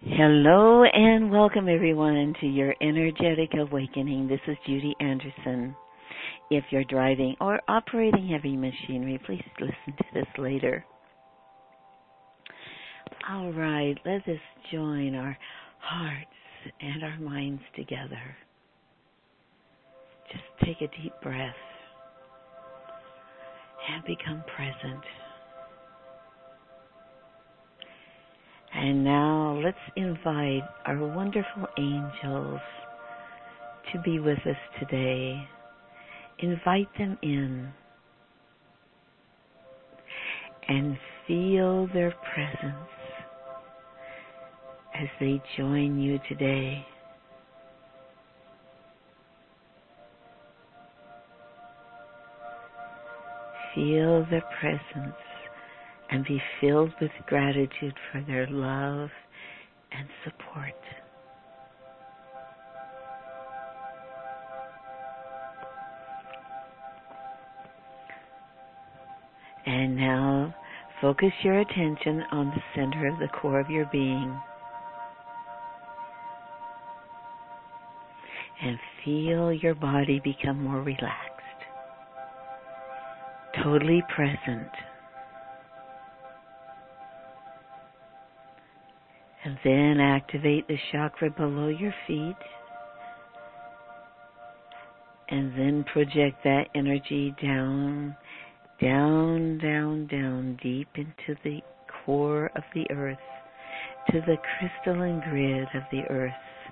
Hello and welcome everyone to your energetic awakening. This is Judy Anderson. If you're driving or operating heavy machinery, please listen to this later. All right, let us join our hearts and our minds together. Just take a deep breath and become present. And now let's invite our wonderful angels to be with us today. Invite them in and feel their presence as they join you today. Feel their presence and be filled with gratitude for their love and support. And now, focus your attention on the center of the core of your being. And feel your body become more relaxed, totally present. And then activate the chakra below your feet. And then project that energy down, deep into the core of the earth, to the crystalline grid of the earth,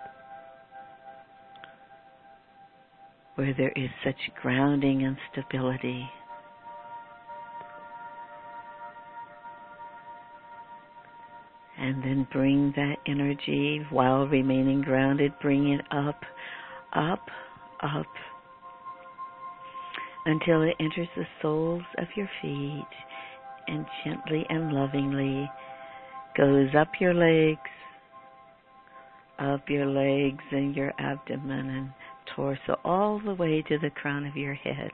where there is such grounding and stability. And then bring that energy, while remaining grounded, bring it up, until it enters the soles of your feet and gently and lovingly goes up your legs and your abdomen and torso, all the way to the crown of your head.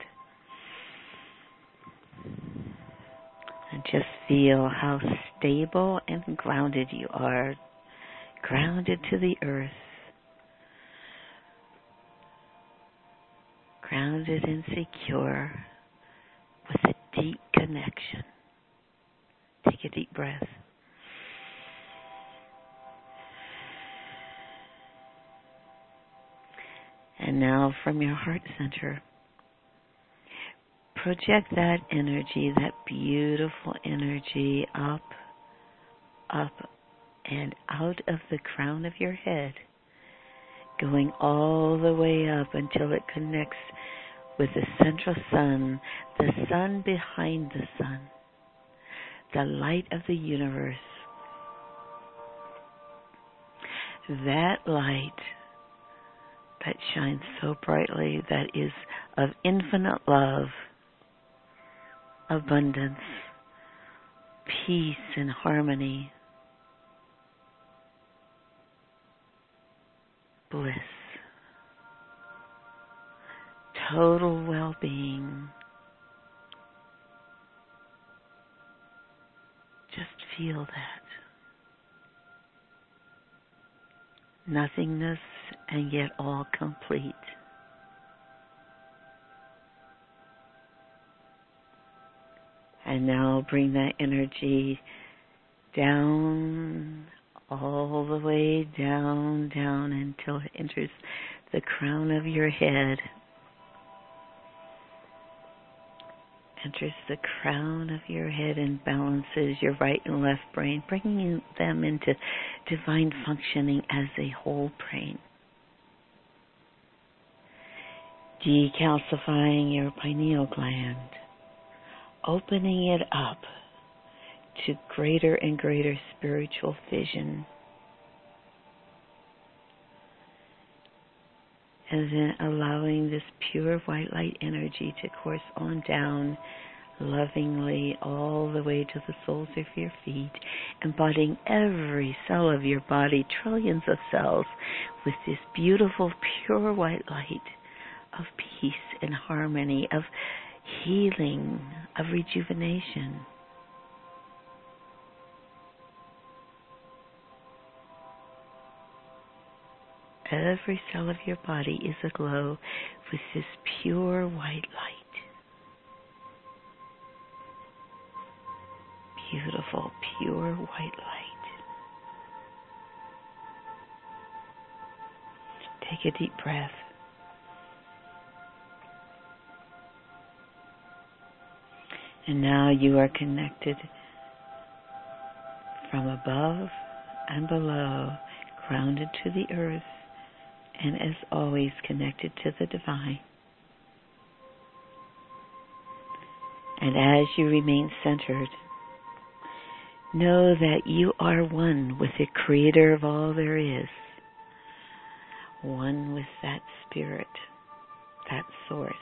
And just feel how stable and grounded you are, grounded to the earth, grounded and secure with a deep connection. Take a deep breath. And now from your heart center, project that energy, that beautiful energy up and out of the crown of your head, going all the way up until it connects with the central sun, the sun behind the sun, the light of the universe. That light that shines so brightly, that is of infinite love, abundance, peace and harmony, bliss, total well-being. Just feel that. Nothingness and yet all complete. And now bring that energy down, all the way down until it enters the crown of your head. Enters the crown of your head and balances your right and left brain, bringing them into divine functioning as a whole brain. Decalcifying your pineal gland, opening it up to greater and greater spiritual vision. And then allowing this pure white light energy to course on down lovingly all the way to the soles of your feet, embodying every cell of your body, trillions of cells, with this beautiful pure white light of peace and harmony, of healing, of rejuvenation. every cell of your body is aglow with this pure white light. Beautiful, pure white light. Take a deep breath. And now you are connected from above and below, grounded to the earth, and as always connected to the divine. And as you remain centered, know that you are one with the Creator of all there is, one with that Spirit, that Source.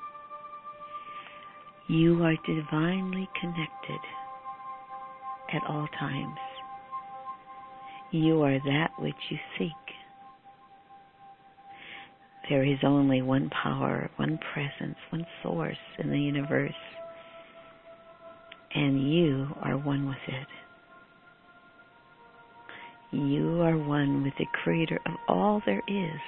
You are divinely connected at all times. You are that which you seek. There is only one power, one presence, one source in the universe, and you are one with it. You are one with the Creator of all there is.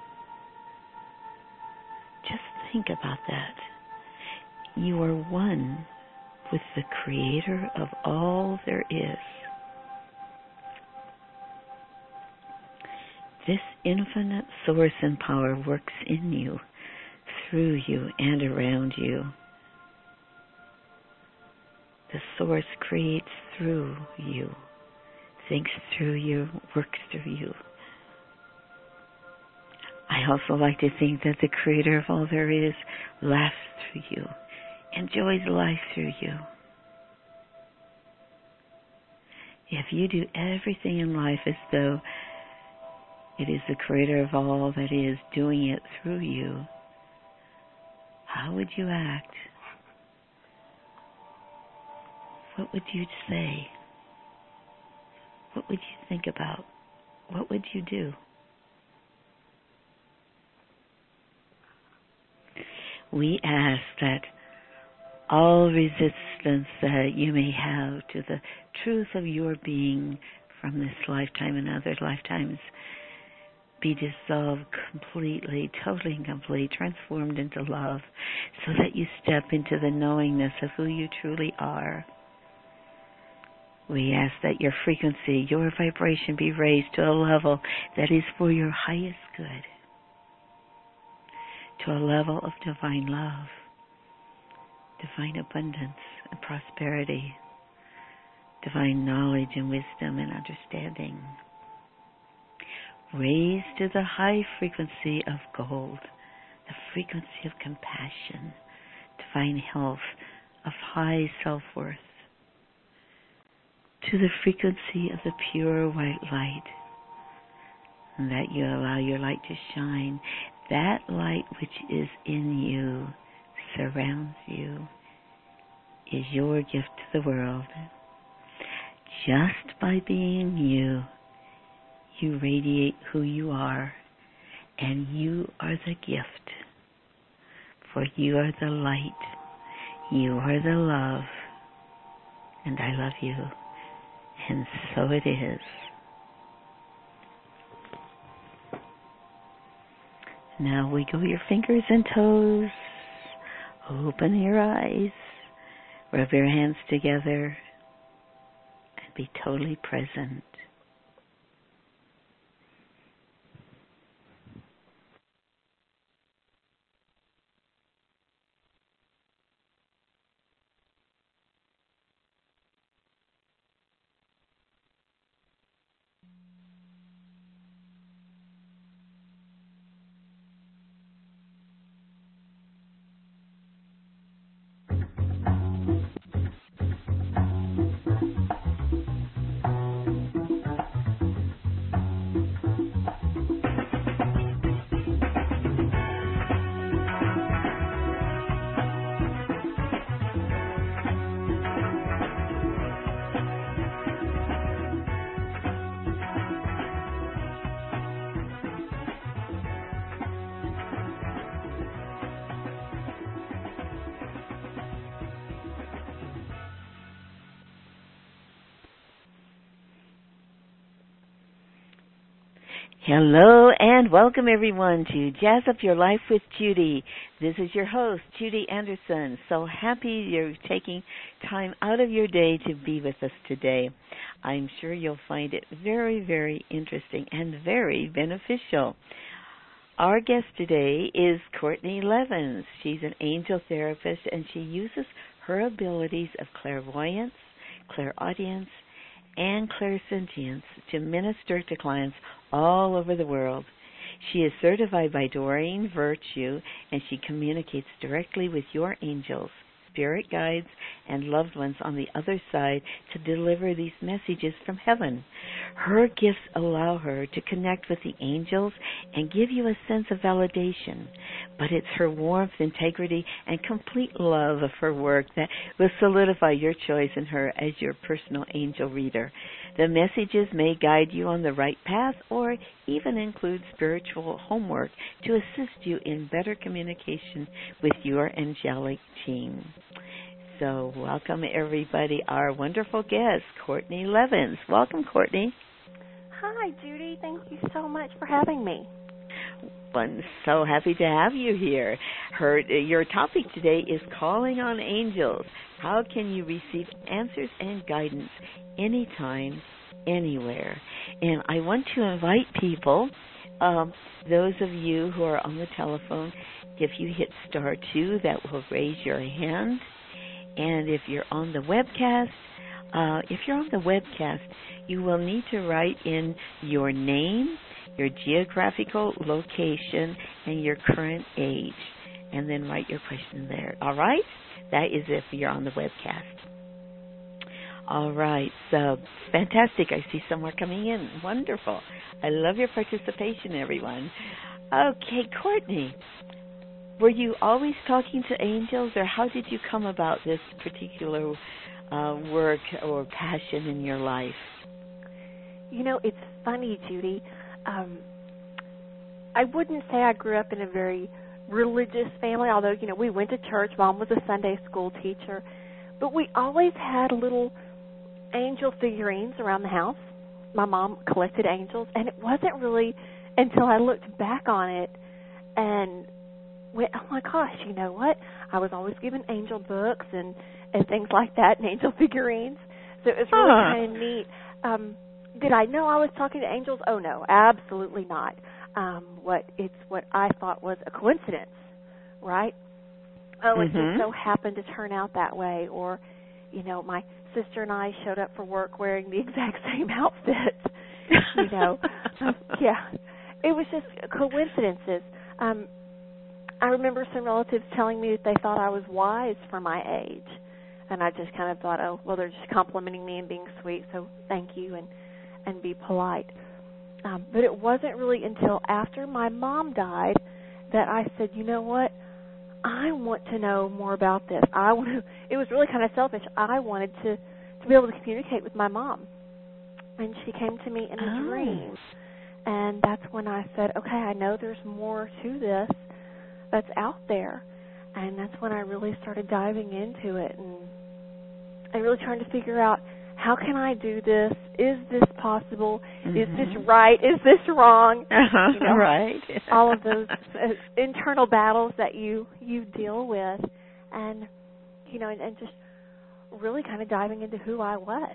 Just think about that. You are one with the Creator of all there is. This infinite source and power works in you, through you, and around you. The source creates through you, thinks through you, works through you. I also like to think that the Creator of all there is laughs through you, enjoys life through you. If you do everything in life as though it is the Creator of all that is doing it through you, how would you act? What would you say? What would you think about? What would you do? We ask that all resistance that you may have to the truth of your being from this lifetime and other lifetimes be dissolved completely, totally and completely, transformed into love, so that you step into the knowingness of who you truly are. We ask that your frequency, your vibration be raised to a level that is for your highest good, to a level of divine love, divine abundance and prosperity, divine knowledge and wisdom and understanding. Raised to the high frequency of gold, the frequency of compassion, divine health, of high self-worth, to the frequency of the pure white light, and that you allow your light to shine. That light which is in you, surrounds you, is your gift to the world. Just by being you, you radiate who you are, and you are the gift. For you are the light, you are the love, and I love you, and so it is. Now wiggle your fingers and toes, open your eyes, rub your hands together, and be totally present. Hello and welcome everyone to Jazz Up Your Life with Judy. This is your host, Judy Anderson. So happy you're taking time out of your day to be with us today. I'm sure you'll find it very, very interesting and very beneficial. Our guest today is Courtney Levins. She's an angel therapist and she uses her abilities of clairvoyance, clairaudience, and clairsentience to minister to clients all over the world. She is certified by Doreen Virtue, and she communicates directly with your angels, spirit guides, and loved ones on the other side to deliver these messages from heaven. Her gifts allow her to connect with the angels and give you a sense of validation, but it's her warmth, integrity, and complete love of her work that will solidify your choice in her as your personal angel reader. The messages may guide you on the right path or even include spiritual homework to assist you in better communication with your angelic team. So welcome everybody, our wonderful guest, Courtney Levins. Welcome, Courtney. Hi, Judy. Thank you so much for having me. I'm so happy to have you here. Your topic today is calling on angels. How can you receive answers and guidance anytime, anywhere? And I want to invite people, those of you who are on the telephone, if you hit *2, that will raise your hand. And if you're on the webcast, you will need to write in your name, your geographical location, and your current age, and then write your question there. All right? That is if you're on the webcast. All right. So fantastic. I see some more coming in. Wonderful. I love your participation, everyone. Okay, Courtney, were you always talking to angels, or how did you come about this particular work or passion in your life? You know, it's funny, Judy. I wouldn't say I grew up in a very religious family, although, you know, we went to church. Mom was a Sunday school teacher. But we always had little angel figurines around the house. My mom collected angels, and it wasn't really until I looked back on it and went, oh, my gosh, you know what? I was always given angel books and things like that and angel figurines. So it was really kind of neat. Did I know I was talking to angels? Oh, no, absolutely not. It's what I thought was a coincidence, right? Oh, it just so happened to turn out that way. Or, you know, my sister and I showed up for work wearing the exact same outfit. You know, yeah, it was just coincidences. I remember some relatives telling me that they thought I was wise for my age, and I just kind of thought, oh, well, they're just complimenting me and being sweet, so thank you and be polite. But it wasn't really until after my mom died that I said, you know what, I want to know more about this. It was really kind of selfish. I wanted to be able to communicate with my mom. And she came to me in a dream. And that's when I said, okay, I know there's more to this that's out there. And that's when I really started diving into it and really trying to figure out, how can I do this? Is this possible? Is this right? Is this wrong? You know, right. all of those internal battles that you deal with, and you know, and just really kind of diving into who I was.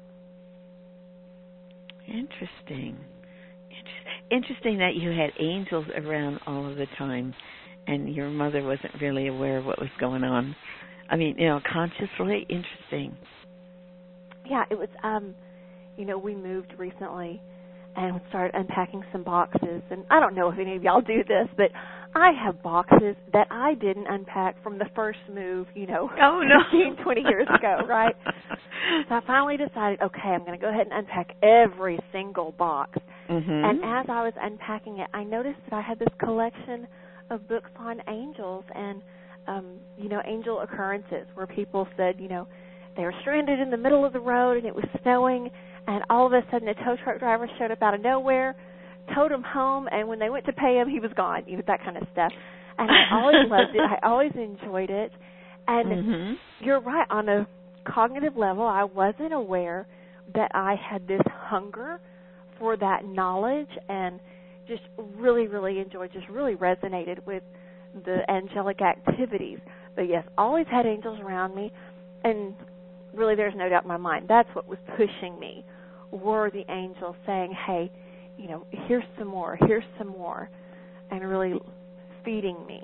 Interesting. Interesting that you had angels around all of the time, and your mother wasn't really aware of what was going on. I mean, you know, consciously. Interesting. Yeah, it was, you know, we moved recently and started unpacking some boxes. And I don't know if any of y'all do this, but I have boxes that I didn't unpack from the first move, you know, 15, 20 years ago, right? So I finally decided, okay, I'm going to go ahead and unpack every single box. And as I was unpacking it, I noticed that I had this collection of books on angels and, you know, angel occurrences where people said, you know, they were stranded in the middle of the road and it was snowing, and all of a sudden a tow truck driver showed up out of nowhere, towed him home, and when they went to pay him, he was gone, you know, that kind of stuff. And I always loved it. I always enjoyed it. And you're right, on a cognitive level, I wasn't aware that I had this hunger for that knowledge and just really, really enjoyed, just really resonated with the angelic activities. But yes, always had angels around me, and really there's no doubt in my mind that's what was pushing me, were the angels saying, hey, here's some more, and really feeding me.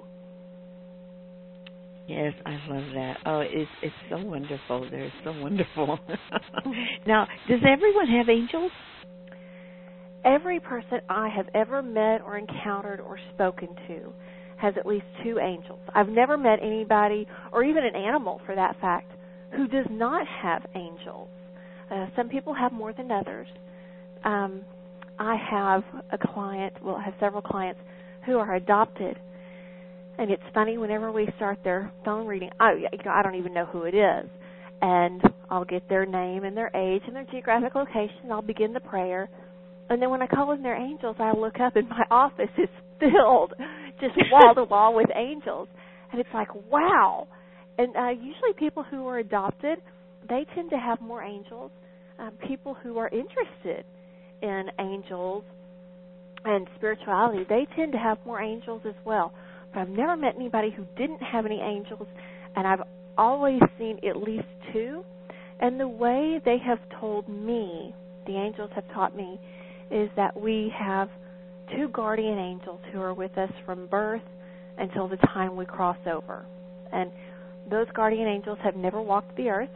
Yes, I love that. Oh, it's so wonderful. They're so wonderful. Now, does everyone have angels? Every person I have ever met or encountered or spoken to has at least 2 angels. I've never met anybody, or even an animal for that fact, who does not have angels. Some people have more than others. I have I have several clients who are adopted. And it's funny, whenever we start their phone reading, I don't even know who it is. And I'll get their name and their age and their geographic location. I'll begin the prayer. And then when I call in their angels, I look up and my office is filled, just wall to wall with angels. And it's like, wow. And usually people who are adopted, they tend to have more angels. People who are interested in angels and spirituality, they tend to have more angels as well. But I've never met anybody who didn't have any angels, and I've always seen at least 2. And the way they have told me, the angels have taught me, is that we have 2 guardian angels who are with us from birth until the time we cross over. And those guardian angels have never walked the earth.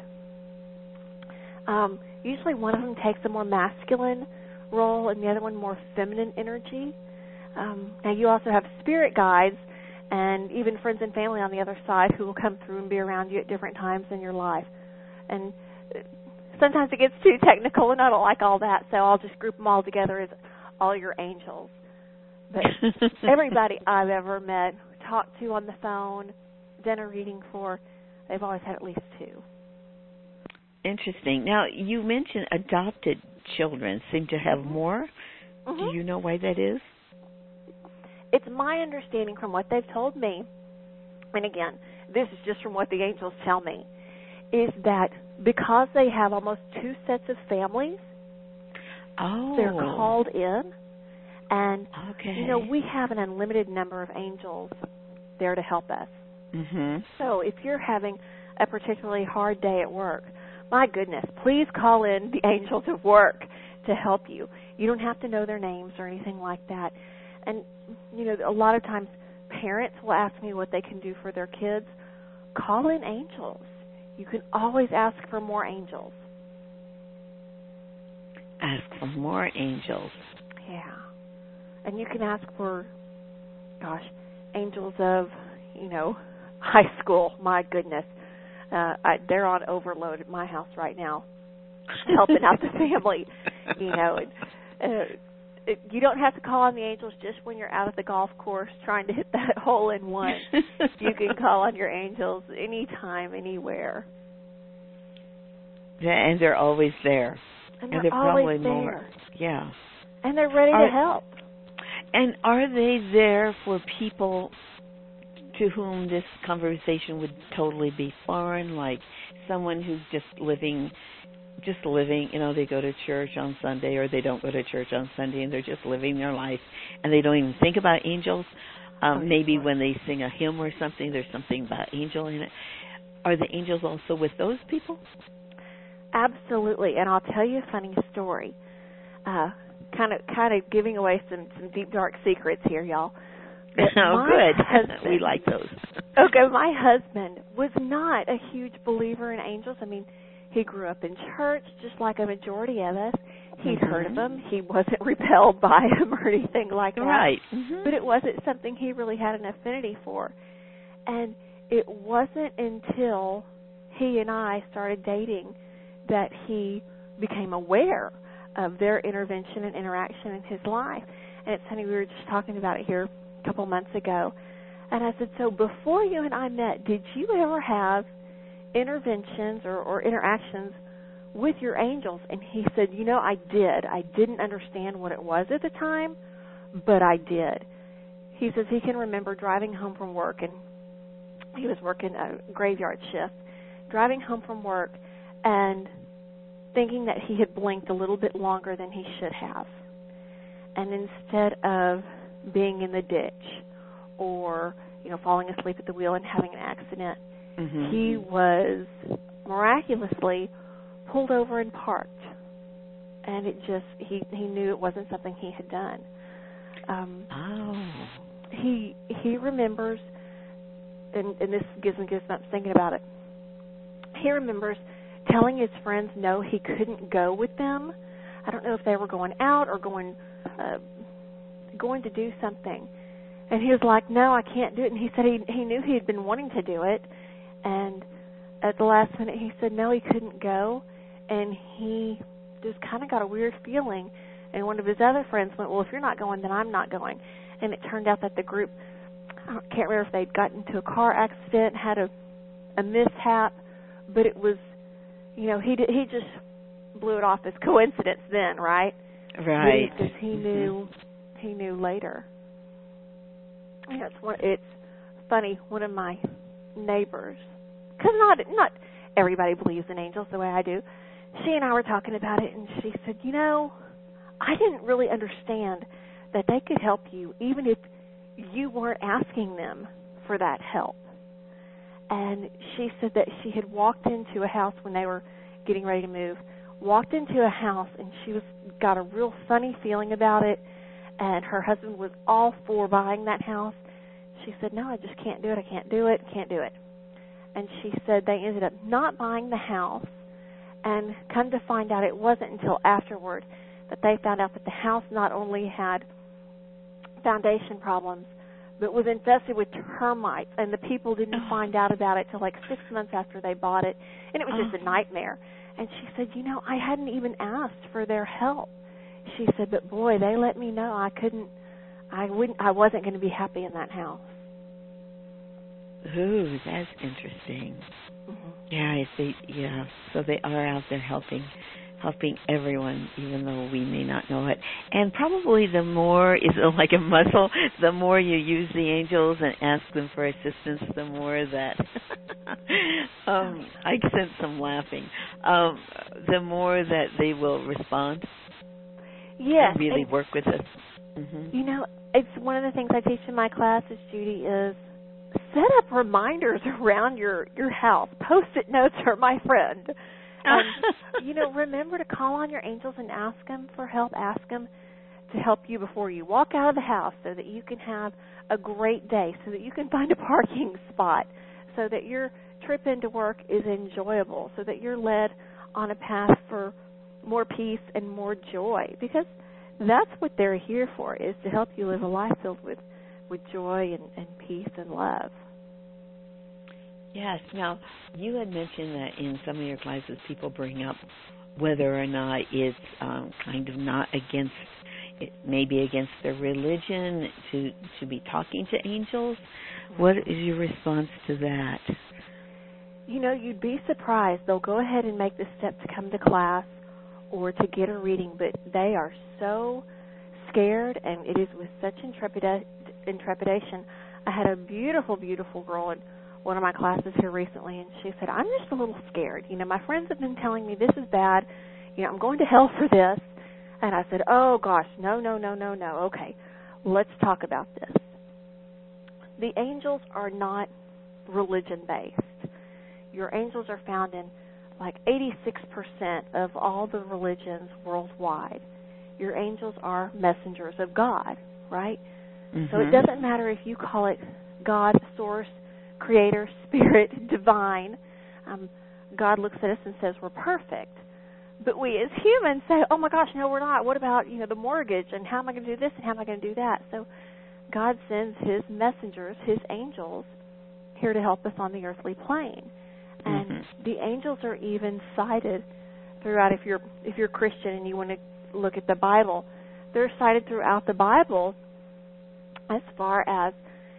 Usually one of them takes a more masculine role and the other one more feminine energy. Now you also have spirit guides and even friends and family on the other side who will come through and be around you at different times in your life. And sometimes it gets too technical, and I don't like all that, so I'll just group them all together as all your angels. But everybody I've ever met, talked to on the phone, done a reading for, they've always had at least 2. Interesting. Now, you mentioned adopted children seem to have more. Mm-hmm. Do you know why that is? It's my understanding from what they've told me, and again, this is just from what the angels tell me, is that because they have almost 2 sets of families, they're called in, and we have an unlimited number of angels there to help us. Mm-hmm. So if you're having a particularly hard day at work, my goodness, please call in the angels of work to help you. You don't have to know their names or anything like that. And, a lot of times parents will ask me what they can do for their kids. Call in angels. You can always ask for more angels. Ask for more angels. Yeah. And you can ask for, angels of, high school. My goodness. They're on overload at my house right now, helping out the family, you don't have to call on the angels just when you're out at the golf course trying to hit that hole in one. You can call on your angels anytime, anywhere. Yeah, and they're always there. And they're always probably there. More. Yeah. And they're ready to help. And are they there for people to whom this conversation would totally be foreign, like someone who's just living, they go to church on Sunday, or they don't go to church on Sunday, and they're just living their life, and they don't even think about angels. Maybe when they sing a hymn or something, there's something about angel in it. Are the angels also with those people? Absolutely, and I'll tell you a funny story. Kind of giving away some deep, dark secrets here, y'all. Oh, good. Husband, we like those. Okay, my husband was not a huge believer in angels. I mean, he grew up in church, just like a majority of us. He'd heard of them. He wasn't repelled by them or anything like that. Right. But it wasn't something he really had an affinity for. And it wasn't until he and I started dating that he became aware of their intervention and interaction in his life. And it's funny, we were just talking about it here a couple months ago. And I said, so before you and I met, did you ever have interventions or interactions with your angels? And he said, I did. I didn't understand what it was at the time, but I did. He says he can remember driving home from work, and he was working a graveyard shift, driving home from work and thinking that he had blinked a little bit longer than he should have. And instead of being in the ditch or, falling asleep at the wheel and having an accident, he was miraculously pulled over and parked. And he knew it wasn't something he had done. He remembers, and this gives me goosebumps thinking about it. He remembers telling his friends no, he couldn't go with them. I don't know if they were going out or going to do something. And he was like, no, I can't do it. And he said he knew he had been wanting to do it. And at the last minute he said no, he couldn't go. And he just kind of got a weird feeling. And one of his other friends went, well, if you're not going, then I'm not going. And it turned out that the group, I can't remember if they'd gotten into a car accident, had a mishap, but it was, he just blew it off as coincidence then, right? Right. Because he knew later. It's funny. One of my neighbors, because not everybody believes in angels the way I do. She and I were talking about it, and she said, I didn't really understand that they could help you even if you weren't asking them for that help. And she said that she had walked into a house when they were getting ready to move, walked into a house, and she got a real funny feeling about it, and her husband was all for buying that house. She said, no, I just can't do it. I can't do it. Can't do it. And she said they ended up not buying the house, and come to find out it wasn't until afterward that they found out that the house not only had foundation problems, but was infested with termites, and the people didn't find out about it till like 6 months after they bought it, and it was just a nightmare. And she said, I hadn't even asked for their help. She said, but boy, they let me know I wasn't going to be happy in that house. Ooh, that's interesting. Yeah, so they are out there helping everyone, even though we may not know it. And probably the more is like a muscle, the more you use the angels and ask them for assistance, the more that I sense some laughing. The more that they will respond. Yes, and really work with us. It's one of the things I teach in my classes, Judy, is set up reminders around your house. Post-it notes are my friend. And, remember to call on your angels and ask them for help. Ask them to help you before you walk out of the house so that you can have a great day, so that you can find a parking spot, so that your trip into work is enjoyable, so that you're led on a path for more peace and more joy. Because that's what they're here for, is to help you live a life filled with joy and peace and love. Yes. Now, you had mentioned that in some of your classes people bring up whether or not it's kind of not against, maybe against their religion to be talking to angels. What is your response to that? You'd be surprised. They'll go ahead and make the step to come to class or to get a reading, but they are so scared, and it is with such intrepidation. I had a beautiful, beautiful girl in one of my classes here recently, and she said, I'm just a little scared. My friends have been telling me this is bad. I'm going to hell for this. And I said, oh, gosh, no. Okay, let's talk about this. The angels are not religion-based. Your angels are found in like 86% of all the religions worldwide. Your angels are messengers of God, right? So it doesn't matter if you call it God, source, creator, spirit, divine. God looks at us and says we're perfect. But we as humans say, oh my gosh, no, we're not. What about, the mortgage, and how am I going to do this and how am I going to do that? So God sends his messengers, his angels, here to help us on the earthly plane. And the angels are even cited throughout, if you're Christian and you want to look at the Bible, they're cited throughout the Bible as far as,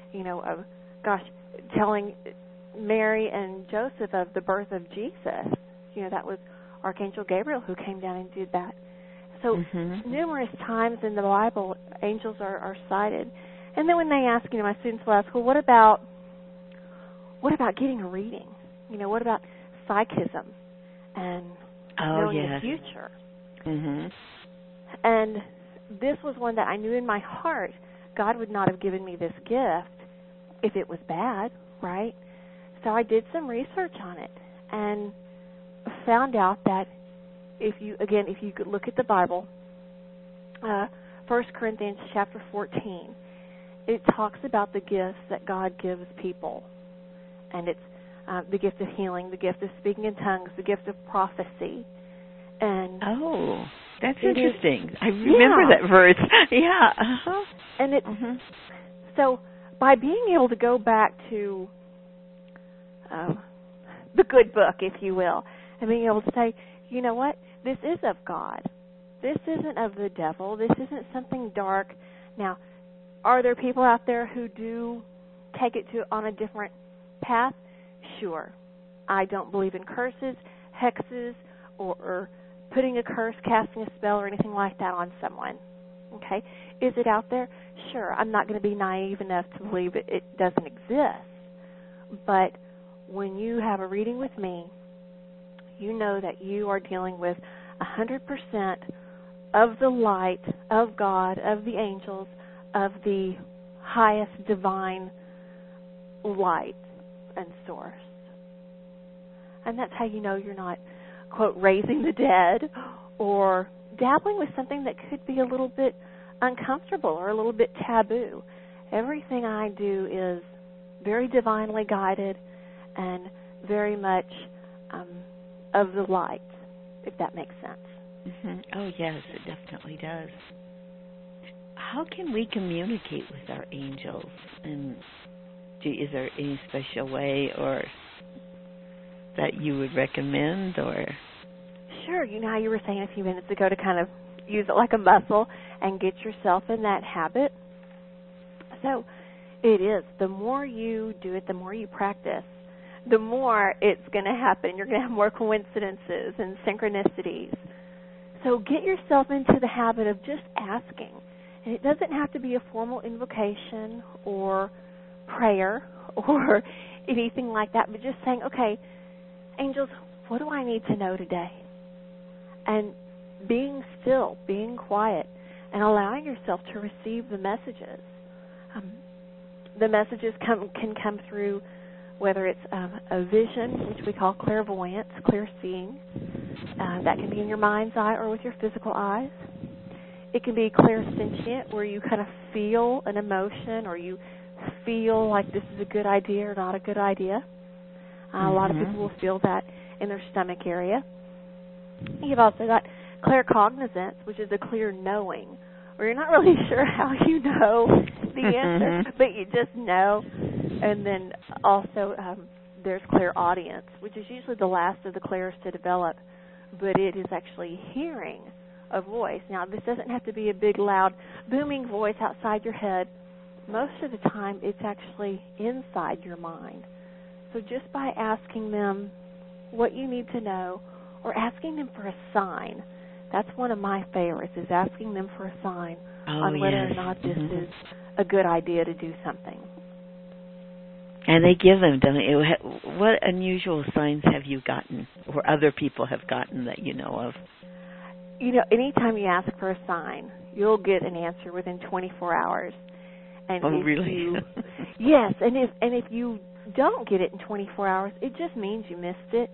telling Mary and Joseph of the birth of Jesus. That was Archangel Gabriel who came down and did that. So numerous times in the Bible, angels are cited. And then when they ask, my students will ask, well, what about getting a reading? What about psychism and knowing the future? And this was one that I knew in my heart God would not have given me this gift if it was bad, right? So I did some research on it and found out that if you could look at the Bible, 1 Corinthians chapter 14, it talks about the gifts that God gives people. And it's the gift of healing, the gift of speaking in tongues, the gift of prophecy. And oh, that's interesting. I remember that verse. Yeah. Uh-huh. And it's so by being able to go back to the good book, if you will, and being able to say, you know what, this is of God. This isn't of the devil. This isn't something dark. Now, are there people out there who do take it on a different path? Sure. I don't believe in curses, hexes, or putting a curse, casting a spell, or anything like that on someone. Okay? Is it out there? Sure. I'm not going to be naive enough to believe it doesn't exist. But when you have a reading with me, you know that you are dealing with 100% of the light of God, of the angels, of the highest divine light and source. And that's how you know you're not, quote, raising the dead or dabbling with something that could be a little bit uncomfortable or a little bit taboo. Everything I do is very divinely guided and very much of the light, if that makes sense. Mm-hmm. Oh, yes, it definitely does. How can we communicate with our angels? And is there any special way or that you would recommend? Or Sure. You know how you were saying a few minutes ago to kind of use it like a muscle and get yourself in that habit? So it is. The more you do it, the more you practice, the more it's going to happen. You're going to have more coincidences and synchronicities. So get yourself into the habit of just asking. And it doesn't have to be a formal invocation or prayer or anything like that, but just saying, okay, angels, what do I need to know today? And being still, being quiet, and allowing yourself to receive the messages. The messages can come through whether it's a vision, which we call clairvoyance, clear seeing. That can be in your mind's eye or with your physical eyes. It can be clairsentient, where you kind of feel an emotion or you feel like this is a good idea or not a good idea. A lot of people will feel that in their stomach area. You've also got claircognizance, which is a clear knowing, where you're not really sure how you know the answer, but you just know. And then also there's clairaudience, which is usually the last of the clairs to develop, but it is actually hearing a voice. Now, this doesn't have to be a big, loud, booming voice outside your head. Most of the time, it's actually inside your mind. So just by asking them what you need to know or asking them for a sign, that's one of my favorites, is asking them for a sign on whether or not this is a good idea to do something. And they give them, don't they? What unusual signs have you gotten or other people have gotten that you know of? You know, anytime you ask for a sign, you'll get an answer within 24 hours. And really? Yes, and if you don't get it in 24 hours, it just means you missed it.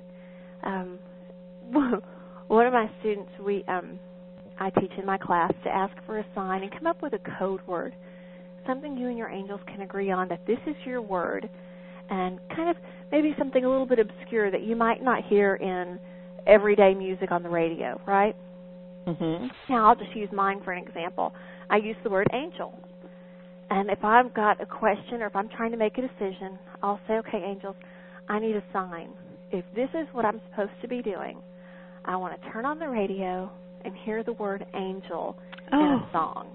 One of my students, I teach in my class to ask for a sign and come up with a code word, something you and your angels can agree on that this is your word, and kind of maybe something a little bit obscure that you might not hear in everyday music on the radio, right? Now, I'll just use mine for an example. I use the word angel. And if I've got a question or if I'm trying to make a decision, I'll say, okay, angels, I need a sign. If this is what I'm supposed to be doing, I want to turn on the radio and hear the word angel in a song.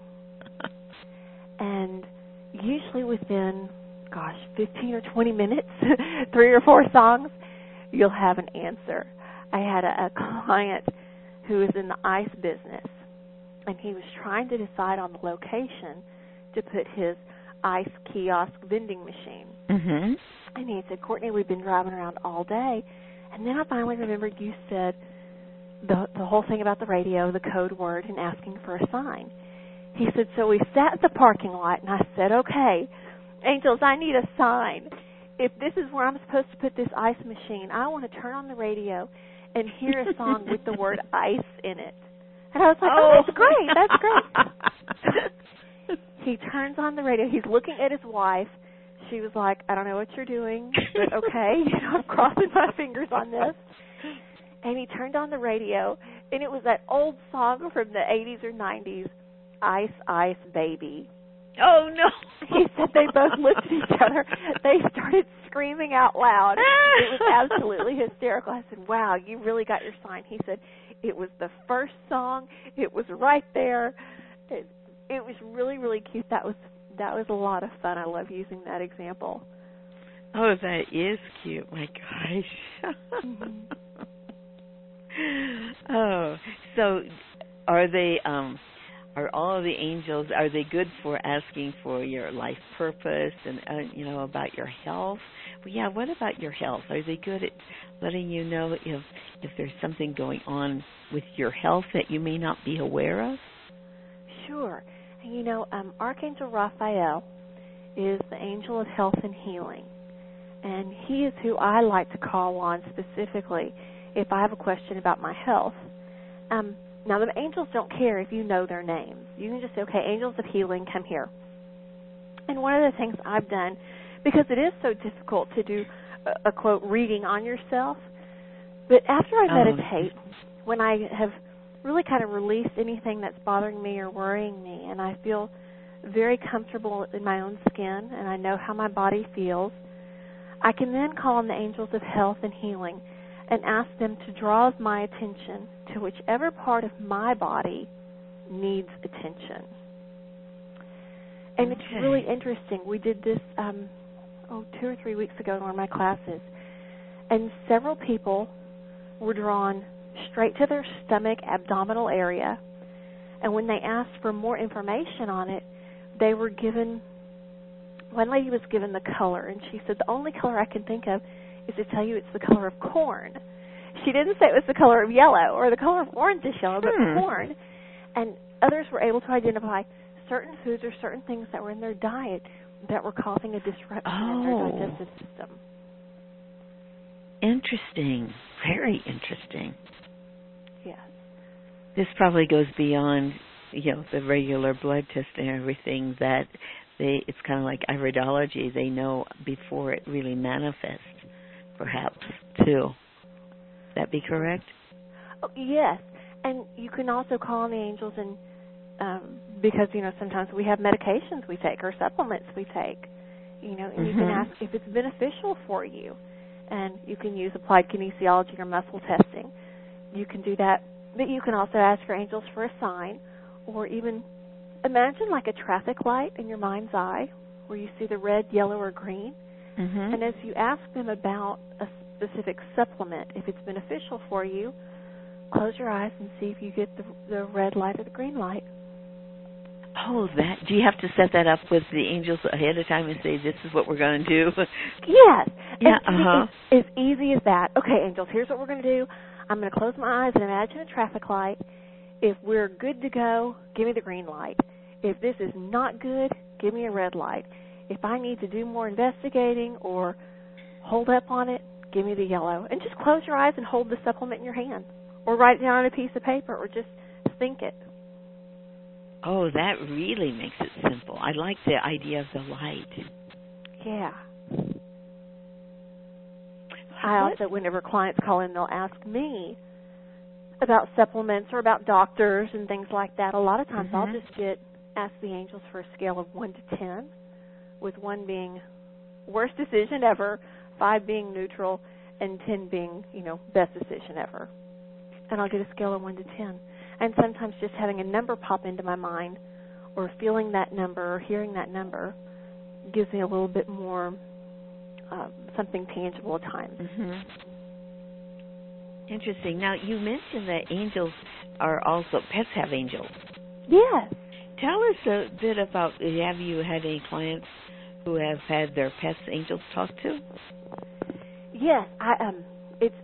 And usually within, 15 or 20 minutes, 3 or 4 songs, you'll have an answer. I had a client who was in the ice business, and he was trying to decide on the location to put his ice kiosk vending machine. And he said, Courtney, we've been driving around all day, and then I finally remembered you said the whole thing about the radio, the code word, and asking for a sign. He said, so we sat in the parking lot, and I said, okay, angels, I need a sign. If this is where I'm supposed to put this ice machine, I want to turn on the radio and hear a song with the word ice in it. And I was like, that's great, that's great. He turns on the radio. He's looking at his wife. She was like, I don't know what you're doing, but okay. I'm crossing my fingers on this. And he turned on the radio, and it was that old song from the 80s or 90s, Ice, Ice, Baby. Oh, no. He said they both looked at each other. They started screaming out loud. It was absolutely hysterical. I said, wow, you really got your sign. He said, it was the first song. It was right there. It was really, really cute. That was a lot of fun. I love using that example. Oh, that is cute. My gosh. Mm-hmm. Oh, so are they... Are all of the angels, are they good for asking for your life purpose and, about your health? Well, yeah, what about your health? Are they good at letting you know if there's something going on with your health that you may not be aware of? Sure. Archangel Raphael is the angel of health and healing. And he is who I like to call on specifically if I have a question about my health. Now, the angels don't care if you know their names. You can just say, okay, angels of healing, come here. And one of the things I've done, because it is so difficult to do a quote, reading on yourself, but after I meditate, when I have really kind of released anything that's bothering me or worrying me, and I feel very comfortable in my own skin, and I know how my body feels, I can then call on the angels of health and healing and ask them to draw my attention to whichever part of my body needs attention. And It's really interesting. We did this 2 or 3 weeks ago in one of my classes, and several people were drawn straight to their stomach, abdominal area, and when they asked for more information on it, they were given, one lady was given the color, and she said, the only color I can think of is to tell you it's the color of corn. She didn't say it was the color of yellow or the color of orangish yellow, but corn. And others were able to identify certain foods or certain things that were in their diet that were causing a disruption in their digestive system. Interesting. Very interesting. Yes. This probably goes beyond, the regular blood test and everything that it's kind of like iridology. They know before it really manifests. Perhaps, too. Would that be correct? Oh, yes. And you can also call on the angels and because, sometimes we have medications we take or supplements we take, and you can ask if it's beneficial for you. And you can use applied kinesiology or muscle testing. You can do that. But you can also ask your angels for a sign, or even imagine like a traffic light in your mind's eye where you see the red, yellow, or green. And as you ask them about a specific supplement, if it's beneficial for you, close your eyes and see if you get the red light or the green light. Oh, do you have to set that up with the angels ahead of time and say, this is what we're going to do? Yes. Yeah, It's as easy as that. Okay, angels, here's what we're going to do. I'm going to close my eyes and imagine a traffic light. If we're good to go, give me the green light. If this is not good, give me a red light. If I need to do more investigating or hold up on it, give me the yellow. And just close your eyes and hold the supplement in your hand. Or write it down on a piece of paper, or just think it. Oh, that really makes it simple. I like the idea of the light. Yeah. I also, whenever clients call in, they'll ask me about supplements or about doctors and things like that. A lot of times I'll just ask the angels for a scale of 1 to 10, with 1 being worst decision ever, 5 being neutral, and 10 being, best decision ever. And I'll get a scale of 1 to 10. And sometimes just having a number pop into my mind, or feeling that number, or hearing that number, gives me a little bit more something tangible at times. Interesting. Now, you mentioned that angels are also, pets have angels. Yes. Tell us a bit about, have you had any clients who have had their pets angels talk to? Yes. It's,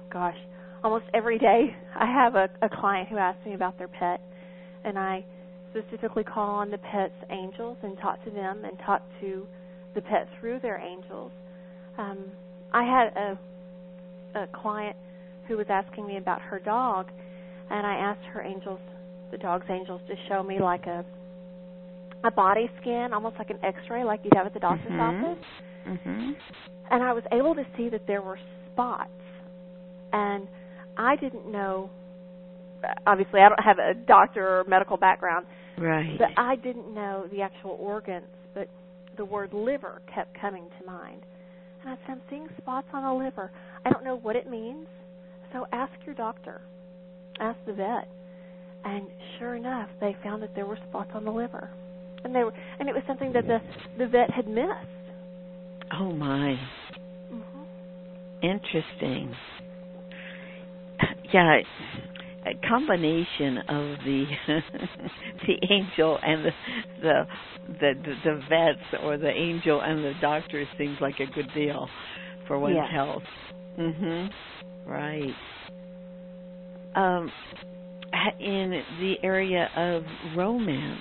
almost every day I have a client who asks me about their pet, and I specifically call on the pet's angels and talk to them and talk to the pet through their angels. I had a client who was asking me about her dog, and I asked her angels, the dog's angels, to show me like a body scan, almost like an X-ray, like you'd have at the doctor's office. Mm-hmm. And I was able to see that there were spots, and I didn't know. Obviously, I don't have a doctor or medical background, Right. but I didn't know the actual organs. But the word liver kept coming to mind, and I said, "I'm seeing spots on the liver. I don't know what it means, so ask your doctor, ask the vet." And sure enough, they found that there were spots on the liver, and it was something that the vet had missed. Oh my. Mm-hmm. Interesting. Yeah, a combination of the the angel and the vets, or the angel and the doctor, seems like a good deal for one's health. Mhm. Right. In the area of romance,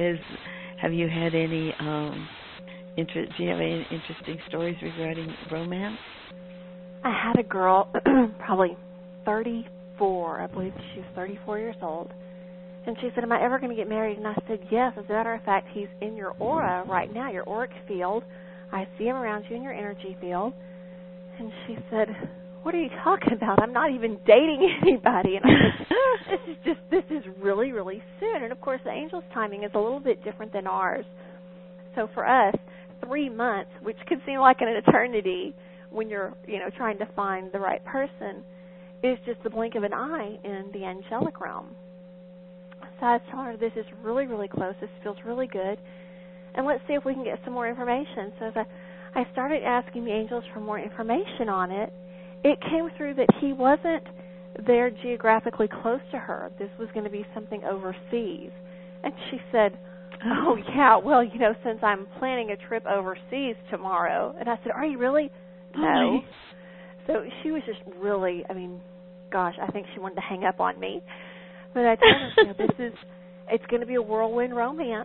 have you had any do you have any interesting stories regarding romance? I had a girl, probably 34, I believe she was 34 years old, and she said, "Am I ever going to get married?" And I said, "Yes. As a matter of fact, he's in your aura right now, your auric field. I see him around you in your energy field." And she said, "What are you talking about? I'm not even dating anybody." And I said, this is really, really soon. And of course, the angel's timing is a little bit different than ours. So for us, 3 months, which could seem like an eternity when you're, trying to find the right person, is just the blink of an eye in the angelic realm. So I was telling her, this is really, really close. This feels really good. And let's see if we can get some more information. So as I started asking the angels for more information on it, it came through that he wasn't there geographically close to her. This was going to be something overseas. And she said, "Oh, yeah, well, since I'm planning a trip overseas tomorrow." And I said, "Are you really?" "No." So she was just really, I think she wanted to hang up on me. But I told her, it's going to be a whirlwind romance,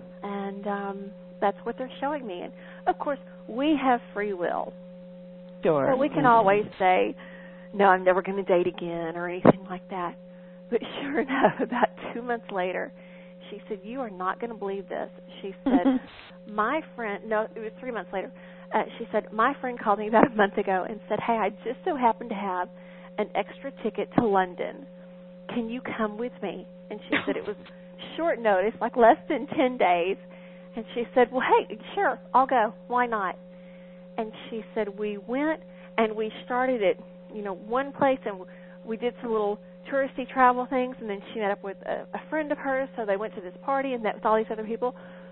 and that's what they're showing me. And, of course, we have free will. Sure. So we can always say, "No, I'm never going to date again," or anything like that. But sure enough, about 2 months later, she said, "You are not going to believe this." She said, "My friend," no, it was 3 months later, she said, "My friend called me about a month ago and said, 'Hey, I just so happen to have an extra ticket to London. Can you come with me?'" And she said it was short notice, like less than 10 days. And she said, "Well, hey, sure, I'll go. Why not?" And she said, we went and we started at, one place, and we did some little touristy travel things, and then she met up with a friend of hers, so they went to this party and met with all these other people.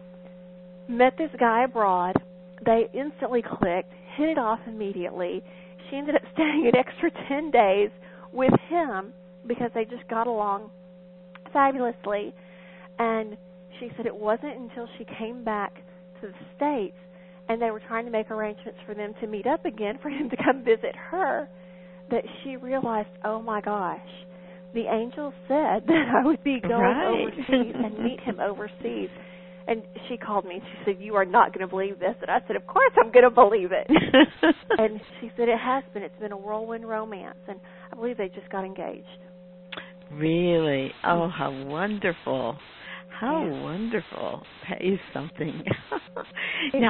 Met this guy abroad. They instantly clicked, hit it off immediately. She ended up staying an extra 10 days with him because they just got along fabulously. And she said it wasn't until she came back to the States and they were trying to make arrangements for them to meet up again, for him to come visit her, that she realized, oh my gosh, the angel said that I would be going overseas and meet him overseas. And she called me and she said, "You are not going to believe this." And I said, "Of course I'm going to believe it." And she said, "It has been. It's been a whirlwind romance." And I believe they just got engaged. Really? Oh, how wonderful. How wonderful. That is something. Now,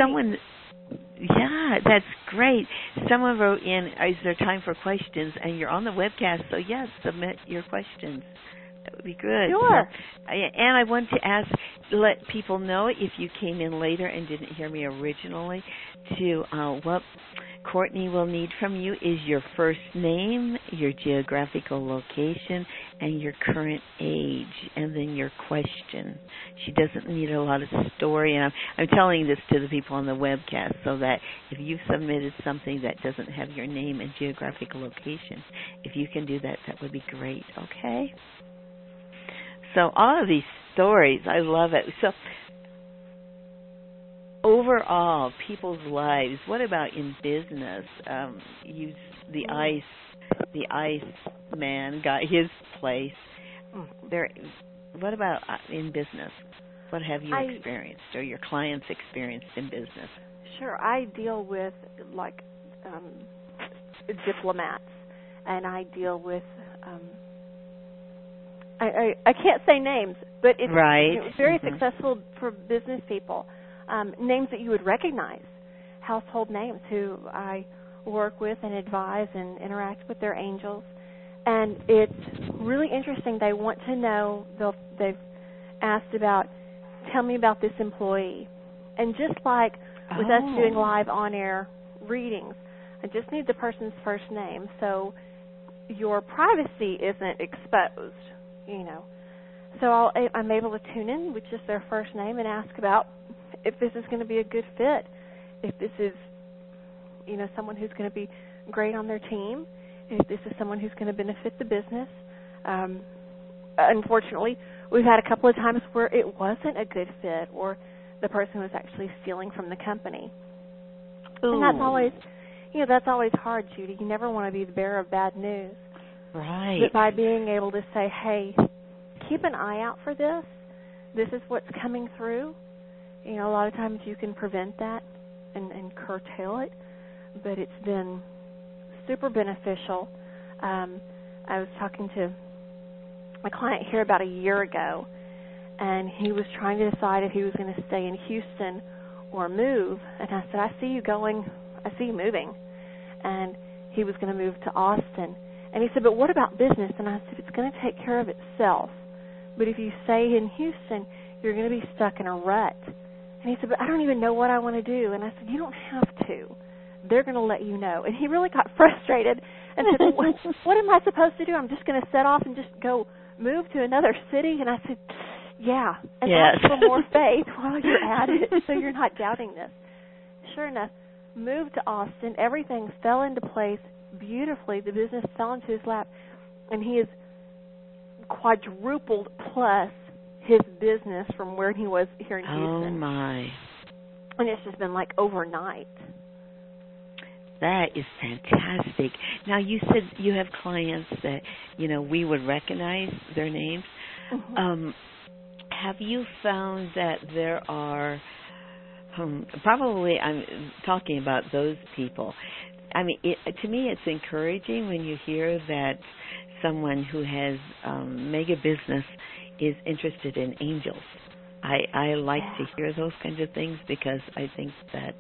that's great. Someone wrote in, is there time for questions? And you're on the webcast, so yes, submit your questions. That would be good. Sure. So, and I want to let people know, if you came in later and didn't hear me originally, what Courtney will need from you is your first name, your geographical location, and your current age, and then your question. She doesn't need a lot of story, and I'm telling this to the people on the webcast so that if you've submitted something that doesn't have your name and geographical location, if you can do that, that would be great, okay? So all of these stories, I love it. So overall, people's lives, what about in business? The ice man got his place. what about in business? What have you experienced or your clients experienced in business? Sure. I deal with, like, diplomats, and I deal with, I can't say names, but it's very successful for business people. Names that you would recognize, household names who I work with and advise and interact with their angels. And it's really interesting. They want to know, they've asked about, tell me about this employee. And just like with us doing live on-air readings, I just need the person's first name so your privacy isn't exposed, you know. So I'm able to tune in with just their first name and ask about if this is going to be a good fit, if this is, you know, someone who's going to be great on their team, if this is someone who's going to benefit the business. Unfortunately, we've had a couple of times where it wasn't a good fit or the person was actually stealing from the company. Ooh. And that's always, you know, that's always hard, Judy. You never want to be the bearer of bad news. Right. But by being able to say, hey, keep an eye out for this. This is what's coming through. You know, a lot of times you can prevent that and curtail it, but it's been super beneficial. I was talking to a client here about a year ago, and he was trying to decide if he was going to stay in Houston or move. And I said, I see you moving. And he was going to move to Austin. And he said, but what about business? And I said, it's going to take care of itself. But if you stay in Houston, you're going to be stuck in a rut. And he said, but I don't even know what I want to do. And I said, you don't have to. They're going to let you know. And he really got frustrated and said, what am I supposed to do? I'm just going to set off and just go move to another city? And I said, yeah. And ask for more faith while you're at it so you're not doubting this. Sure enough, moved to Austin. Everything fell into place beautifully. The business fell into his lap. And he has quadrupled plus his business from where he was here in Houston. Oh, my. And it's just been like overnight. That is fantastic. Now, you said you have clients that, you know, we would recognize their names. Mm-hmm. Have you found that there are, probably I'm talking about those people. I mean, to me it's encouraging when you hear that someone who has mega business is interested in angels. I like to hear those kinds of things because I think that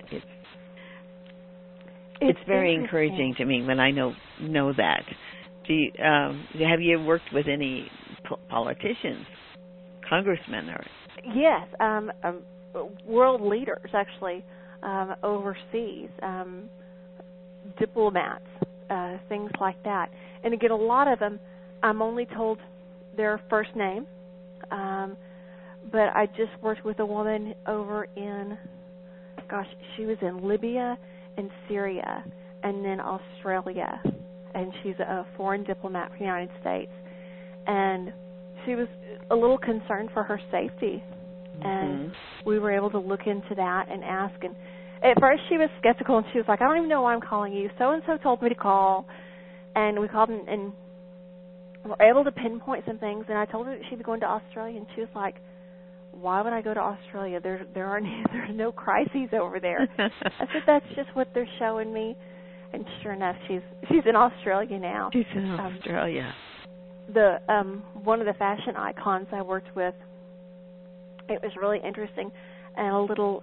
it's very encouraging to me when I know that. Have you worked with any politicians, congressmen, or? Yes, world leaders actually overseas, diplomats, things like that. And again, a lot of them, I'm only told their first name, but I just worked with a woman over in, she was in Libya and Syria, and then Australia, and she's a foreign diplomat for the United States, and she was a little concerned for her safety, and we were able to look into that and ask, and at first she was skeptical, and she was like, I don't even know why I'm calling you, so-and-so told me to call, and we called and were able to pinpoint some things, and I told her that she'd be going to Australia, and she was like, why would I go to Australia? There's no crises over there. I said, that's just what they're showing me. And sure enough, she's in Australia now. She's in Australia. One of the fashion icons I worked with, it was really interesting and a little,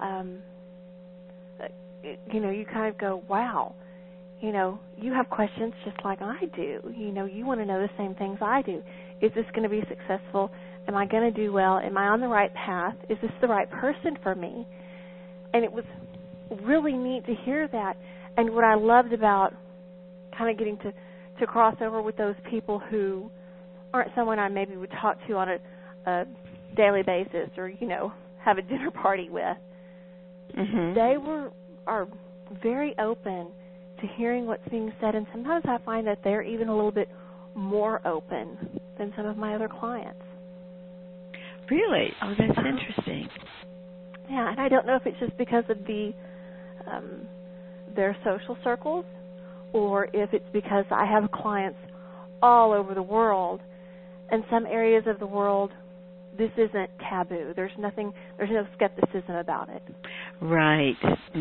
you kind of go, wow, you have questions just like I do. You want to know the same things I do. Is this going to be successful? Am I going to do well? Am I on the right path? Is this the right person for me? And it was really neat to hear that. And what I loved about kind of getting to cross over with those people who aren't someone I maybe would talk to on a daily basis or, have a dinner party with, they are very open to hearing what's being said. And sometimes I find that they're even a little bit more open than some of my other clients. Really? Oh, that's interesting. Yeah, and I don't know if it's just because of their social circles or if it's because I have clients all over the world, and some areas of the world this isn't taboo. There's no skepticism about it. Right.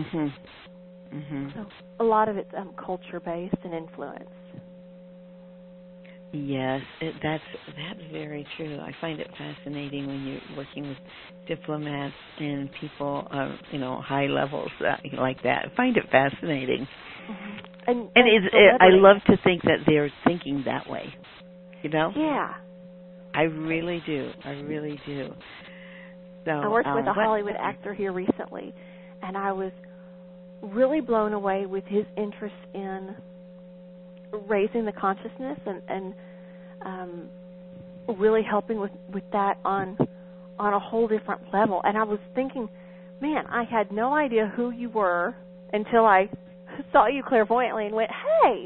So a lot of it's culture-based and influenced. Yes, that's very true. I find it fascinating when you're working with diplomats and people, high levels like that. I find it fascinating. And I love to think that they're thinking that way. Yeah. I really do. So I worked with a Hollywood actor here recently, and I was really blown away with his interest in raising the consciousness and really helping with that on a whole different level. And I was thinking, man, I had no idea who you were until I saw you clairvoyantly and went, hey,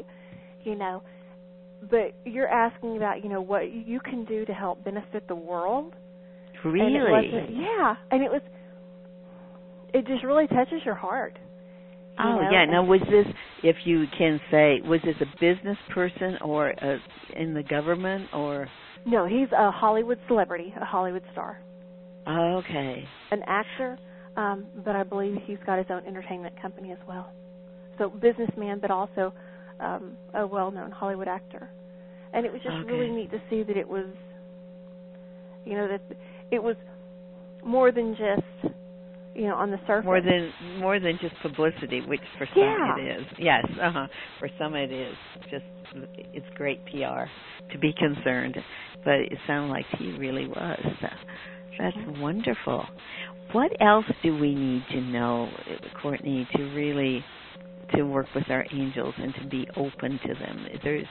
but you're asking about, what you can do to help benefit the world. Really? And it just really touches your heart. Yeah. Now, was this, if you can say, was this a business person or in the government or? No, he's a Hollywood celebrity, a Hollywood star. Okay. An actor, but I believe he's got his own entertainment company as well. So businessman, but also a well-known Hollywood actor. And it was just really neat to see that it was, that it was more than just, on the surface. More than just publicity, which for some it is. Yes, for some it is. It's great PR to be concerned, but it sounded like he really was. That's wonderful. What else do we need to know, Courtney, to work with our angels and to be open to them?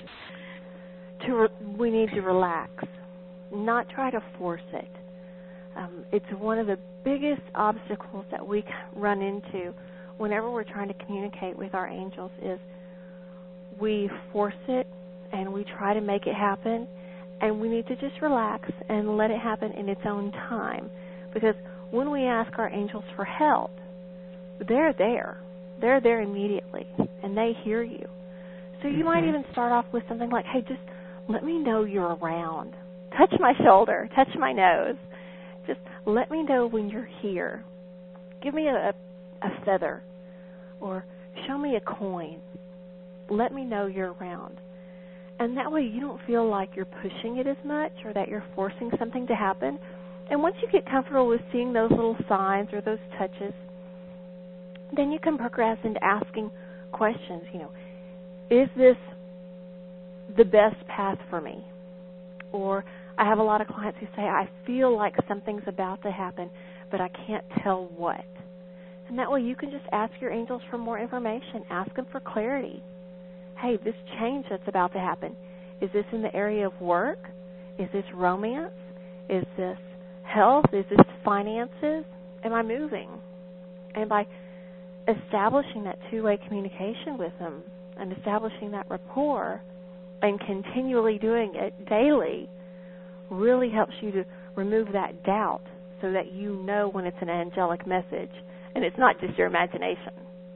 We need to relax, not try to force it. It's one of the biggest obstacles that we run into whenever we're trying to communicate with our angels is we force it and we try to make it happen, and we need to just relax and let it happen in its own time. Because when we ask our angels for help, they're there. They're there immediately, and they hear you. So you might even start off with something like, hey, just let me know you're around. Touch my shoulder. Touch my nose. Just let me know when you're here. Give me a feather, or show me a coin. Let me know you're around. And that way you don't feel like you're pushing it as much or that you're forcing something to happen. And once you get comfortable with seeing those little signs or those touches, then you can progress into asking questions. Is this the best path for me? Or I have a lot of clients who say, I feel like something's about to happen, but I can't tell what. And that way you can just ask your angels for more information. Ask them for clarity. Hey, this change that's about to happen, is this in the area of work? Is this romance? Is this health? Is this finances? Am I moving? And by establishing that two-way communication with them and establishing that rapport and continually doing it daily really helps you to remove that doubt so that you know when it's an angelic message and it's not just your imagination.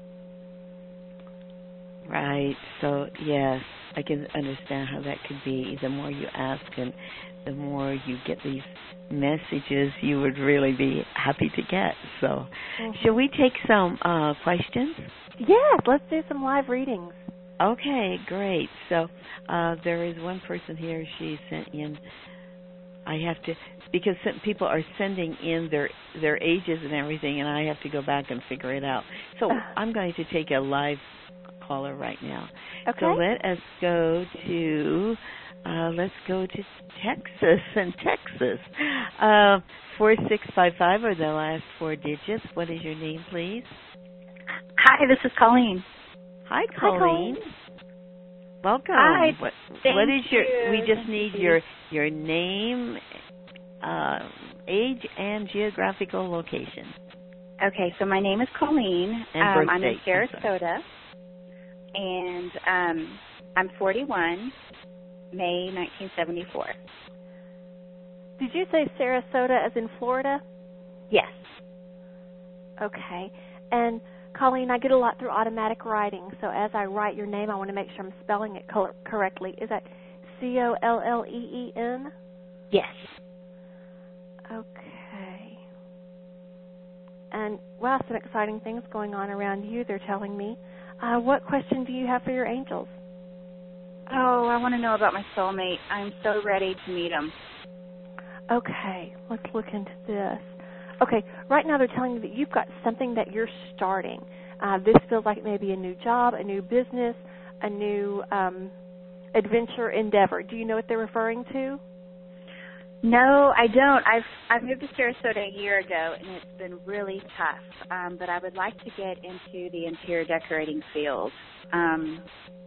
Right. So, yes, I can understand how that could be. The more you ask and the more you get these messages you would really be happy to get. So, shall we take some questions? Yes, let's do some live readings. Okay, great. So, there is one person here, she sent in, I have to, because people are sending in their ages and everything, and I have to go back and figure it out. So, I'm going to take a live caller right now. Okay. So let us go to Texas and Texas. 4655 are the last four digits. What is your name, please? Hi, this is Colleen. Hi, Colleen. Welcome. Hi. What is your? We just need your name, age, and geographical location. Okay, so my name is Colleen. And I'm in Sarasota. And I'm 41, May 1974. Did you say Sarasota as in Florida? Yes. Okay. And, Colleen, I get a lot through automatic writing, so as I write your name, I want to make sure I'm spelling it correctly. Is that Colleen? Yes. And, wow, some exciting things going on around you, they're telling me. What question do you have for your angels? Oh, I want to know about my soulmate. I'm so ready to meet him. Okay, let's look into this. Okay, right now they're telling you that you've got something that you're starting. This feels like maybe a new job, a new business, a new adventure endeavor. Do you know what they're referring to? No, I don't. I've moved to Sarasota a year ago, and it's been really tough. But I would like to get into the interior decorating field. I'm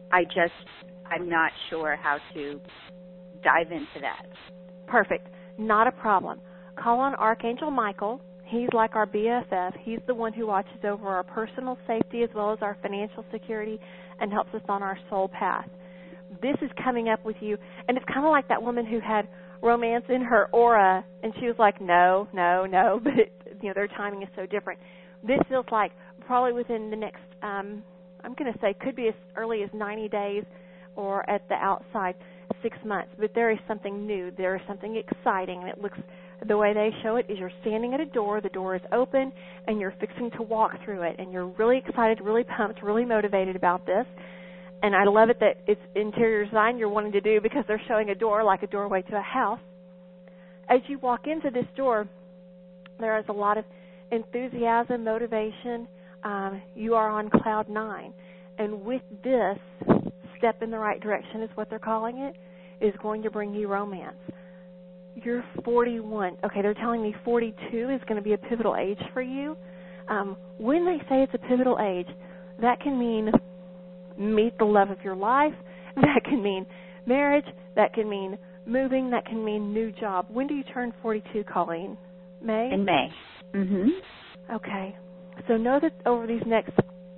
not sure how to dive into that. Perfect. Not a problem. Call on Archangel Michael. He's like our BFF. He's the one who watches over our personal safety as well as our financial security and helps us on our soul path. This is coming up with you, and it's kind of like that woman who had romance in her aura, and she was like, no, but their timing is so different. This feels like probably within the next, I'm going to say could be as early as 90 days or at the outside 6 months, but there is something new. There is something exciting, and it looks, the way they show it is you're standing at a door, the door is open, and you're fixing to walk through it, and you're really excited, really pumped, really motivated about this. And I love it that it's interior design you're wanting to do because they're showing a door like a doorway to a house. As you walk into this door, there is a lot of enthusiasm, motivation. You are on cloud 9. And with this, step in the right direction is what they're calling it, is going to bring you romance. You're 41. Okay, they're telling me 42 is going to be a pivotal age for you. When they say it's a pivotal age, that can mean meet the love of your life. That can mean marriage. That can mean moving. That can mean new job. When do you turn 42, Colleen? May? In May. Mm-hmm. Okay. So know that over these next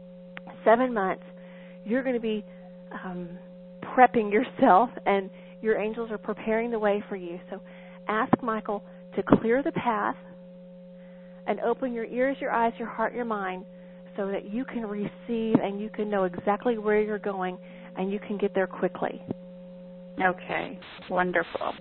7 months, you're going to be prepping yourself, and your angels are preparing the way for you. So ask Michael to clear the path and open your ears, your eyes, your heart, your mind, so that you can receive and you can know exactly where you're going and you can get there quickly. Okay. Wonderful.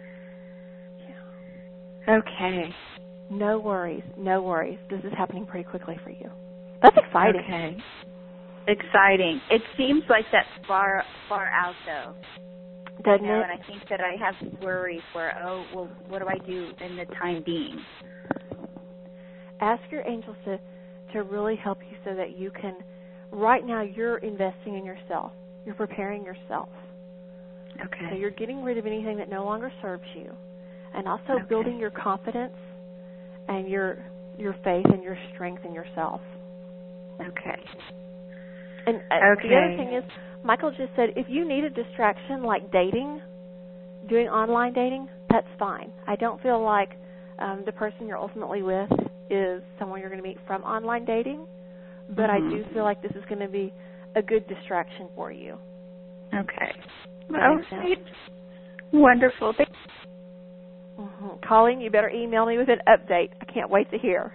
Okay. No worries. No worries. This is happening pretty quickly for you. That's exciting. Okay. Exciting. It seems like that's far out, though. Doesn't it? And I think that I have worries where, what do I do in the time being? Ask your angels to really help you so that you can, right now you're investing in yourself. You're preparing yourself. Okay. So you're getting rid of anything that no longer serves you, and also building your confidence and your faith and your strength in yourself. Okay. And the other thing is, Michael just said, if you need a distraction like dating, doing online dating, that's fine. I don't feel like the person you're ultimately with is someone you're going to meet from online dating, but I do feel like this is going to be a good distraction for you. Okay. Okay. Wonderful. Colleen, you better email me with an update. I can't wait to hear.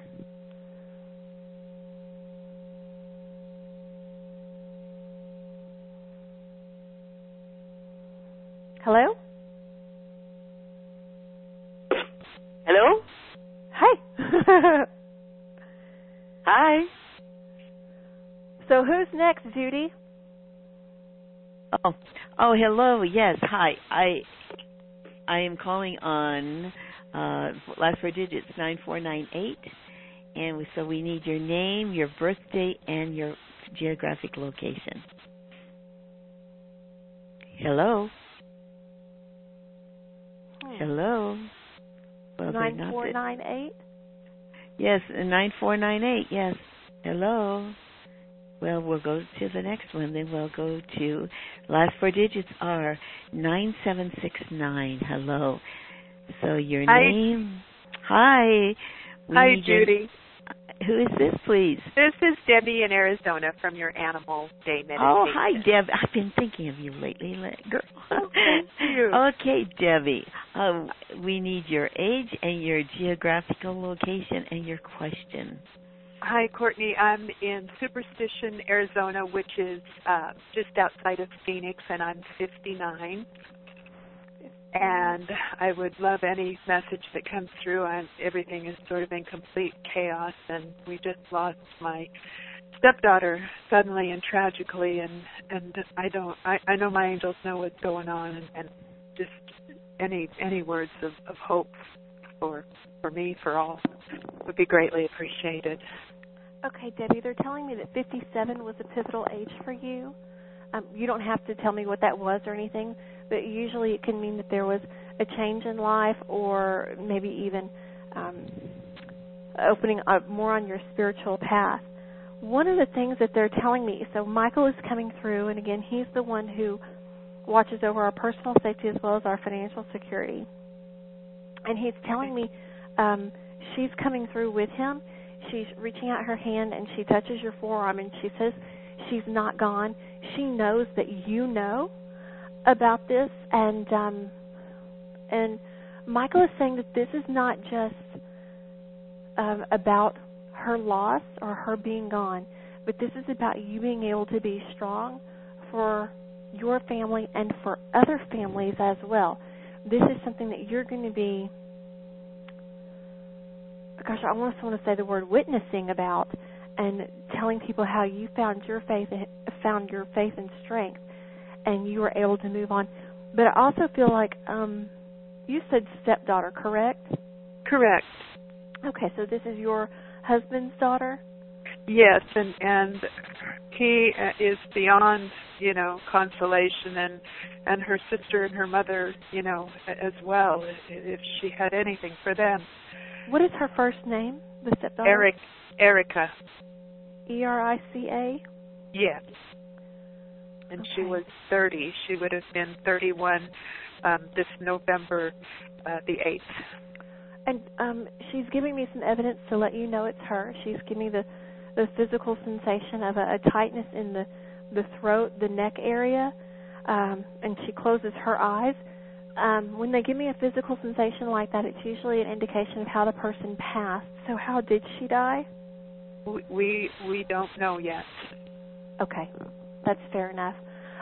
Hello? Hello? Hi. Hi. So who's next, Judy? Oh, hello. Yes, hi. I am calling on last four digits 9498, and so we need your name, your birth date, and your geographic location. Hello. Hello. Well, 9498? Yes, 9498, yes. Hello. Well, we'll go to the next one. Then we'll go to, last four digits are 9769. Hello. So your name. Hi. Hi, Judy. Who is this, please? This is Debbie in Arizona from your Animal Day meditation. Oh, hi, Deb. I've been thinking of you lately, girl. Oh, thank you. Okay, Debbie. We need your age and your geographical location and your question. Hi, Courtney. I'm in Superstition, Arizona, which is just outside of Phoenix, and I'm 59. And I would love any message that comes through. Everything is sort of in complete chaos, and we just lost my stepdaughter suddenly and tragically, and I know my angels know what's going on, and just any words of hope for me, for all, would be greatly appreciated. Okay, Debbie, they're telling me that 57 was a pivotal age for you. You don't have to tell me what that was or anything, but usually it can mean that there was a change in life, or maybe even opening up more on your spiritual path. One of the things that they're telling me, so Michael is coming through, and again, he's the one who watches over our personal safety as well as our financial security. And he's telling me she's coming through with him. She's reaching out her hand, and she touches your forearm, and she says she's not gone. She knows that you know about this, and Michael is saying that this is not just about her loss or her being gone, but this is about you being able to be strong for your family and for other families as well. This is something that you're going to be, gosh, I almost want to say the word witnessing about, and telling people how you found your faith and strength, and you were able to move on. But I also feel like you said stepdaughter, correct? Correct. Okay, so this is your husband's daughter? Yes, and he is beyond, consolation, and her sister and her mother, as well, if she had anything for them. What is her first name, the stepdaughter? Erica. Erica? Yes. And okay. She was 30. She would have been 31 this November the 8th. And she's giving me some evidence to let you know it's her. She's giving me the physical sensation of a tightness in the throat, the neck area, and she closes her eyes. When they give me a physical sensation like that, it's usually an indication of how the person passed. So how did she die? We don't know yet. Okay, that's fair enough.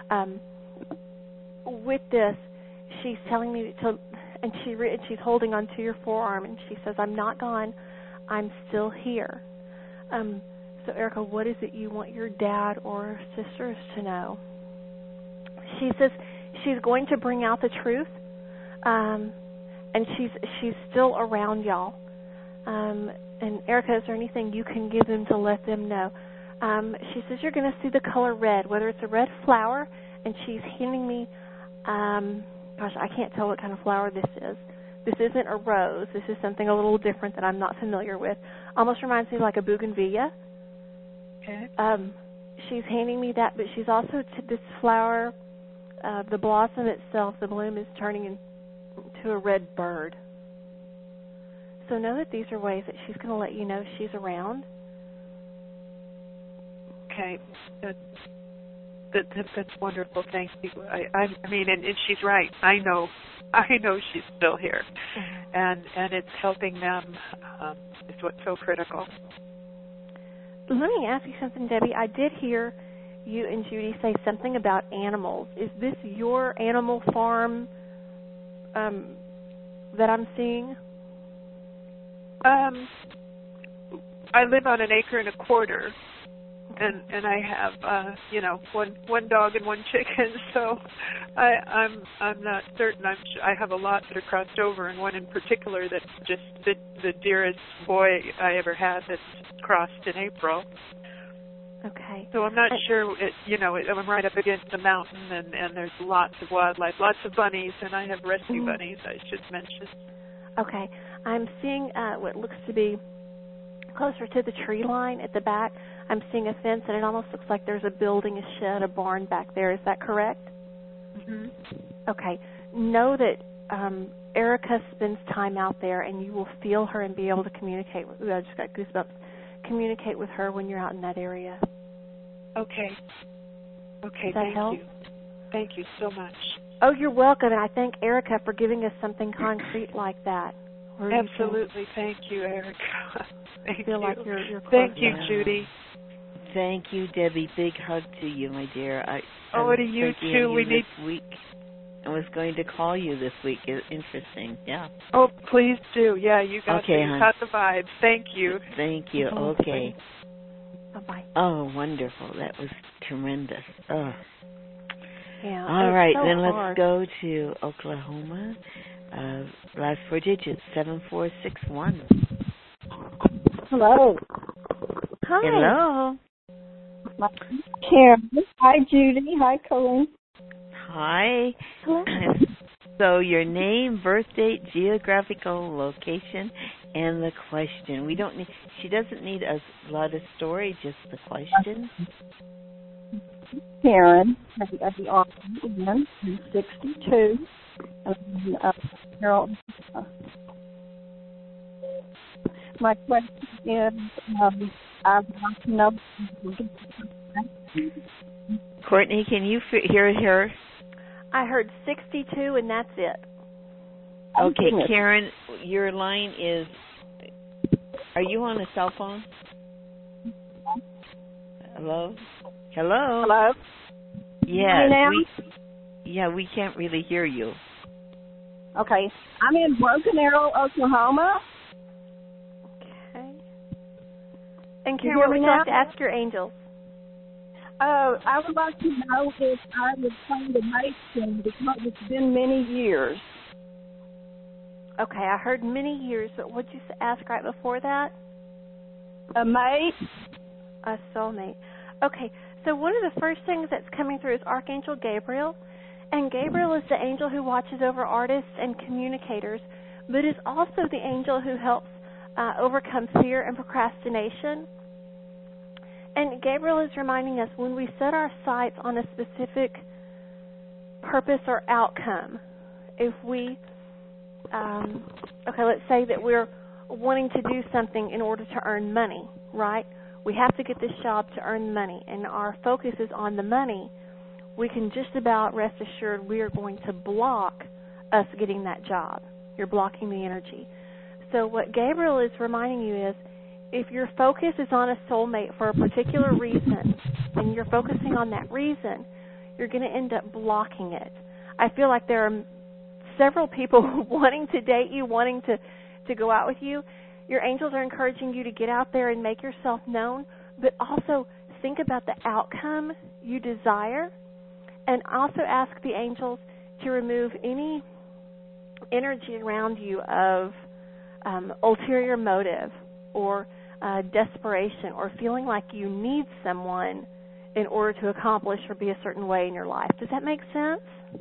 With this, she's telling me to, and she's holding onto your forearm, and she says, "I'm not gone. I'm still here." So Erica, what is it you want your dad or sisters to know? She says she's going to bring out the truth, and she's still around y'all. And Erica, is there anything you can give them to let them know? She says you're going to see the color red, whether it's a red flower, and she's handing me, gosh, I can't tell what kind of flower this is. This isn't a rose. This is something a little different that I'm not familiar with. Almost reminds me like a bougainvillea. Okay. She's handing me that, but she's also this flower, the blossom itself, the bloom is turning into a red bird. So know that these are ways that she's going to let you know she's around. Okay. That's wonderful. Thank you. I mean, and she's right. I know she's still here, and it's helping them. Is what's so critical. Let me ask you something, Debbie. I did hear you and Judy say something about animals. Is this your animal farm that I'm seeing? I live on 1.25 acres. And I have one dog and one chicken, so I'm not certain. I have a lot that are crossed over, and one in particular that's just the dearest boy I ever had that's crossed in April. Okay. So I'm not sure. I'm right up against the mountain, and there's lots of wildlife, lots of bunnies, and I have rescue bunnies. I should mention. Okay. I'm seeing what looks to be closer to the tree line at the back. I'm seeing a fence, and it almost looks like there's a building, a shed, a barn back there. Is that correct? Mm-hmm. Okay. Know that Erica spends time out there, and you will feel her and be able to communicate. I just got goosebumps. Communicate with her when you're out in that area. Okay. Okay, Does that help? You. Thank you so much. Oh, you're welcome, and I thank Erica for giving us something concrete like that. Absolutely. Thank you, Erica. Thank feel you. Like you're close. Thank you, Judy. Thank you, Debbie. Big hug to you, my dear. To you too. We need week. I was going to call you this week. Interesting. Yeah. Oh, please do. Yeah, you got the vibe. Thank you. Thank you. Okay. Bye-bye. Oh, wonderful. That was tremendous. Oh. Yeah. All right, so then hard. let's go to Oklahoma. Last 4 digits, 7461. Hello. Hi. Hello. Karen. Hi, Judy. Hi, Colleen. Hi. Hello. So your name, birth date, geographical location, and the question. We don't need. She doesn't need a lot of story, just the question. Karen. The author again. I'm 62. Carol. My question is, I want to know. Courtney, can you hear her? I heard 62, and that's it. Okay, Karen, your line is. Are you on a cell phone? Hello? Hello? Hello? Yes. We can't really hear you. Okay. I'm in Broken Arrow, Oklahoma. Okay. And Karen, what would you like to ask your angels? I would like to know if I would find a mate soon because it's been many years. Okay, I heard many years, but what did you ask right before that? A mate. A soulmate. Okay, so one of the first things that's coming through is Archangel Gabriel. And Gabriel is the angel who watches over artists and communicators, but is also the angel who helps overcome fear and procrastination. And Gabriel is reminding us when we set our sights on a specific purpose or outcome, if we, let's say that we're wanting to do something in order to earn money, right? We have to get this job to earn money, and our focus is on the money. We can just about rest assured we are going to block us getting that job. You're blocking the energy. So what Gabriel is reminding you is, if your focus is on a soulmate for a particular reason, and you're focusing on that reason, you're going to end up blocking it. I feel like there are several people wanting to date you, wanting to go out with you. Your angels are encouraging you to get out there and make yourself known, but also think about the outcome you desire, and also ask the angels to remove any energy around you of ulterior motive or desperation or feeling like you need someone in order to accomplish or be a certain way in your life. Does that make sense?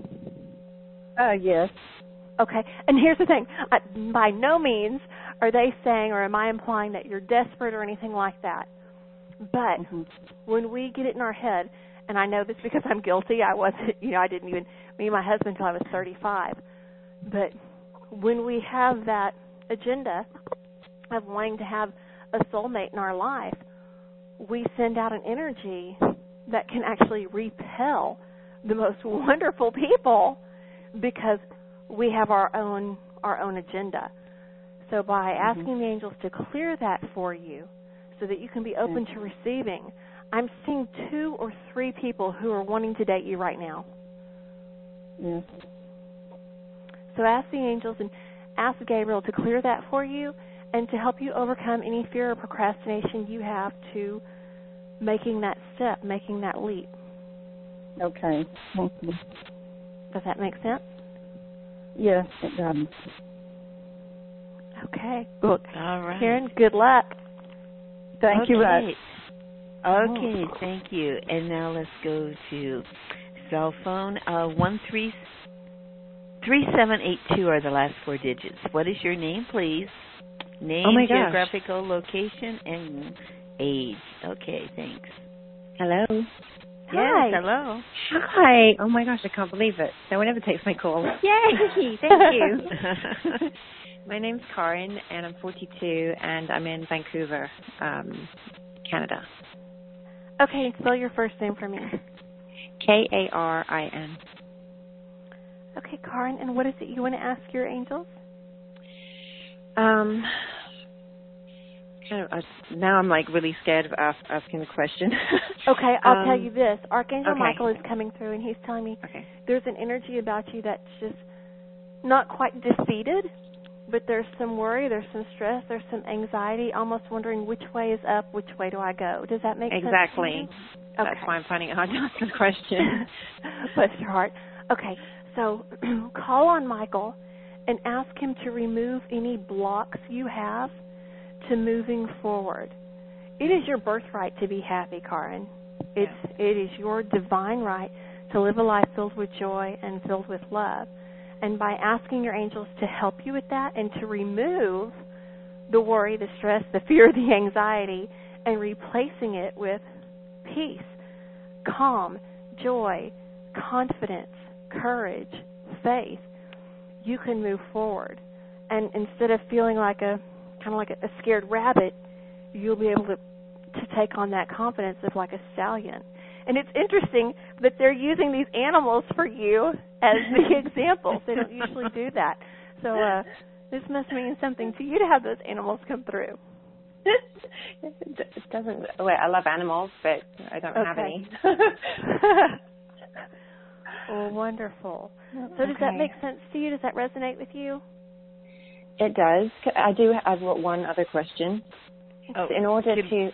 Yes. Okay. And here's the thing. By no means are they saying or am I implying that you're desperate or anything like that. But when we get it in our head, and I know this because I'm guilty, I didn't even meet my husband until I was 35. But when we have that agenda of wanting to have a soulmate in our life, we send out an energy that can actually repel the most wonderful people because we have our own agenda. So by asking the angels to clear that for you so that you can be open to receiving, I'm seeing 2 or 3 people who are wanting to date you right now. Yes. So ask the angels and ask Gabriel to clear that for you and to help you overcome any fear or procrastination you have to making that step, making that leap. Okay. Thank you. Does that make sense? Yes, it does. Okay. Look, all right. Karen, good luck. Thank you, Russ. Okay, thank you. And now let's go to cell phone. 3782 are the last 4 digits. What is your name, please? Name, geographical location, and age. Okay, thanks. Hello. Hi. Yes, hello. Hi. Oh my gosh, I can't believe it. No one ever takes my call. Yay! Thank you. My name's Karin, and I'm 42, and I'm in Vancouver, Canada. Okay, spell your first name for me. Karin. Okay, Karin, and what is it you want to ask your angels? Now I'm like really scared of asking the question. Okay, I'll tell you this. Archangel okay. Michael is coming through, and he's telling me there's an energy about you that's just not quite defeated, but there's some worry, there's some stress, there's some anxiety, almost wondering which way is up, which way do I go. Does that make sense? Exactly. Okay. That's why I'm finding it hard to ask the question. Bless your heart. Okay, so call on Michael and ask him to remove any blocks you have to moving forward. It is your birthright to be happy, Karin. It is your divine right to live a life filled with joy and filled with love. And by asking your angels to help you with that and to remove the worry, the stress, the fear, the anxiety, and replacing it with peace, calm, joy, confidence, courage, faith, you can move forward. And instead of feeling like a scared rabbit, you'll be able to take on that confidence of like a stallion. And it's interesting that they're using these animals for you as the examples. They don't usually do that. So this must mean something to you to have those animals come through. It doesn't. Wait, I love animals, but I don't have any. Well, wonderful. So does that make sense to you? Does that resonate with you? It does. I've got one other question. In order to...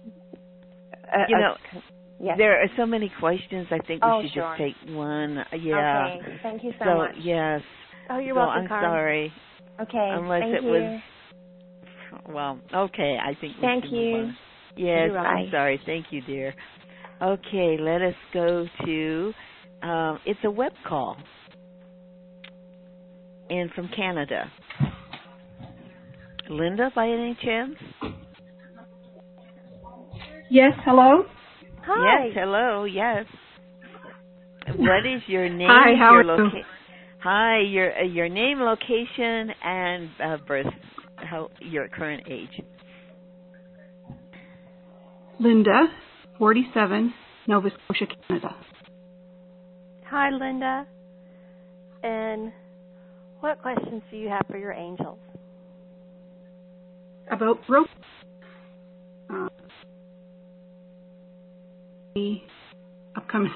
yes. There are so many questions. I think we should sure. just take one. Yeah. Okay. Thank you so much. Yes. Oh, you're welcome, I'm Karin. sorry. Okay. Unless thank it you. was... Well, okay. I think we Thank should you. move on. Yes, Bye. I'm sorry. Thank you, dear. Okay, let us go to... it's a web call. And from Canada. Linda, by any chance? Yes, hello? Hi. Yes, hello, yes. What is your name? Hi, how are you? Hi, your name, location, and birth, your current age. Linda, 47, Nova Scotia, Canada. Hi, Linda. And what questions do you have for your angels? About rope. The upcoming.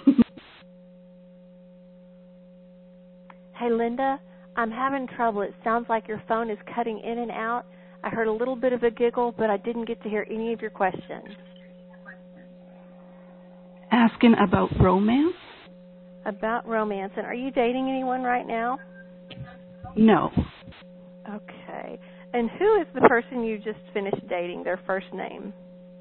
Hey, Linda, I'm having trouble. It sounds like your phone is cutting in and out. I heard a little bit of a giggle, but I didn't get to hear any of your questions. Asking about romance? About romance. And are you dating anyone right now? No. Okay. And who is the person you just finished dating, their first name?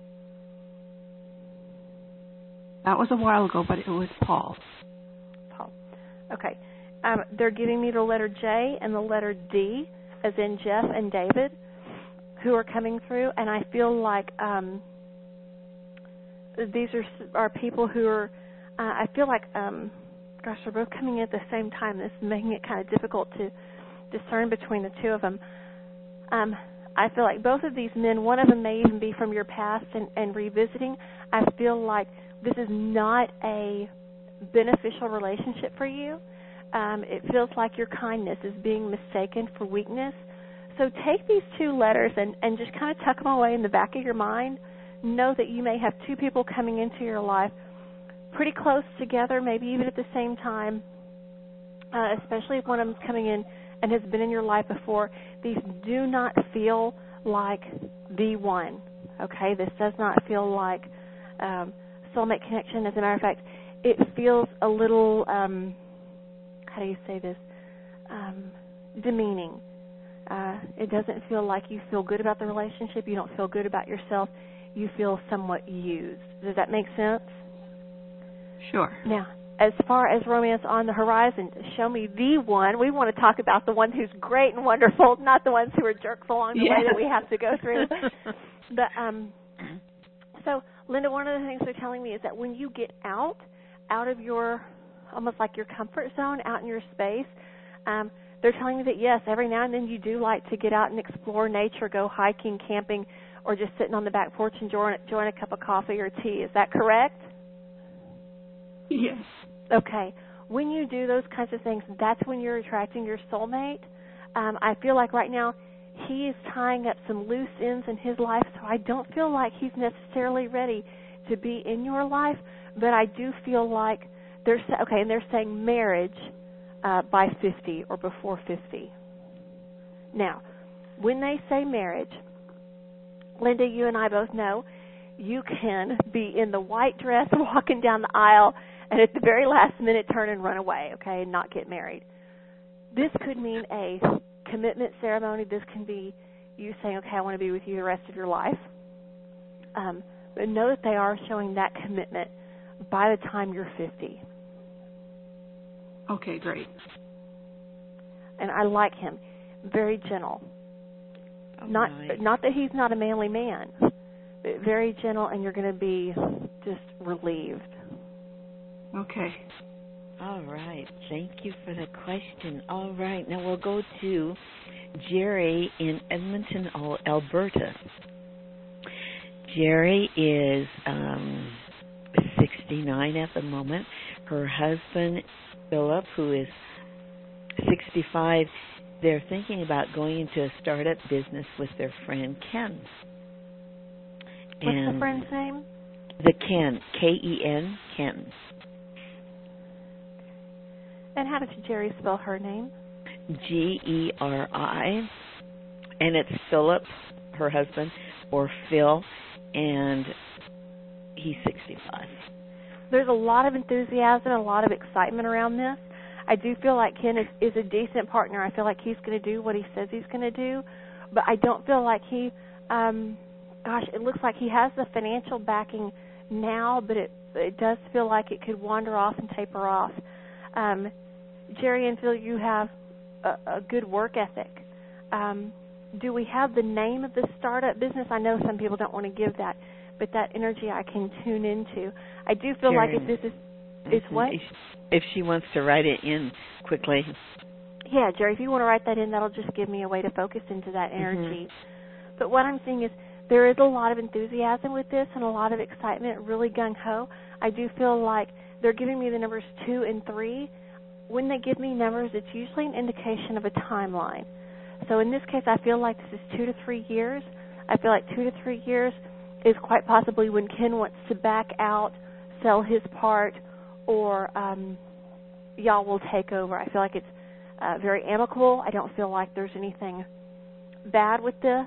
That was a while ago, but it was Paul. Paul. Okay. They're giving me the letter J and the letter D, as in Jeff and David, who are coming through. And I feel like these are people who are, I feel like, they're both coming in at the same time. This is making it kind of difficult to discern between the two of them. I feel like both of these men, one of them may even be from your past and revisiting. I feel like this is not a beneficial relationship for you. It feels like your kindness is being mistaken for weakness. So take these two letters and just kind of tuck them away in the back of your mind. Know that you may have two people coming into your life pretty close together, maybe even at the same time, especially if one of them's coming in and has been in your life before. These do not feel like the one, okay? This does not feel like soulmate connection. As a matter of fact, it feels a little, how do you say this, demeaning. It doesn't feel like you feel good about the relationship. You don't feel good about yourself. You feel somewhat used. Does that make sense? Sure. Now, as far as romance on the horizon, show me the one. We want to talk about the ones who's great and wonderful, not the ones who are jerks along the way that we have to go through. But so, Linda, one of the things they're telling me is that when you get out of your, almost like your comfort zone, out in your space, they're telling me that, yes, every now and then you do like to get out and explore nature, go hiking, camping, or just sitting on the back porch and enjoying a cup of coffee or tea. Is that correct? Yes. Okay. When you do those kinds of things, that's when you're attracting your soulmate. I feel like right now he is tying up some loose ends in his life, so I don't feel like he's necessarily ready to be in your life, but I do feel like they're saying marriage by 50 or before 50. Now, when they say marriage, Linda, you and I both know you can be in the white dress walking down the aisle and at the very last minute turn and run away, okay, and not get married. This could mean a commitment ceremony. This can be you saying, okay, I want to be with you the rest of your life. But know that they are showing that commitment by the time you're 50. Okay, great. And I like him. Very gentle. Oh, not nice. not that he's not a manly man, but very gentle, and you're going to be just relieved. Okay. All right. Thank you for the question. All right. Now we'll go to Jerry in Edmonton, Alberta. Jerry is 69 at the moment. Her husband, Philip, who is 65, they're thinking about going into a startup business with their friend Ken. What's the friend's name? The Ken, K-E-N, Ken. And how does Jerry spell her name? G-E-R-I, and it's Philip, her husband, or Phil, and he's 65. There's a lot of enthusiasm and a lot of excitement around this. I do feel like Ken is a decent partner. I feel like he's going to do what he says he's going to do, but I don't feel like he, it looks like he has the financial backing now, but it does feel like it could wander off and taper off. Jerry and Phil, you have a good work ethic. Do we have the name of the startup business? I know some people don't want to give that, but that energy I can tune into. I do feel Jerry, like if this is, it's what? If she wants to write it in quickly. Yeah, Jerry, if you want to write that in, that'll just give me a way to focus into that energy. Mm-hmm. But what I'm seeing is there is a lot of enthusiasm with this and a lot of excitement, really gung-ho. I do feel like they're giving me the numbers 2 and 3. When they give me numbers, it's usually an indication of a timeline. So in this case, I feel like this is 2 to 3 years. I feel like 2 to 3 years is quite possibly when Ken wants to back out, sell his part, or y'all will take over. I feel like it's very amicable. I don't feel like there's anything bad with this.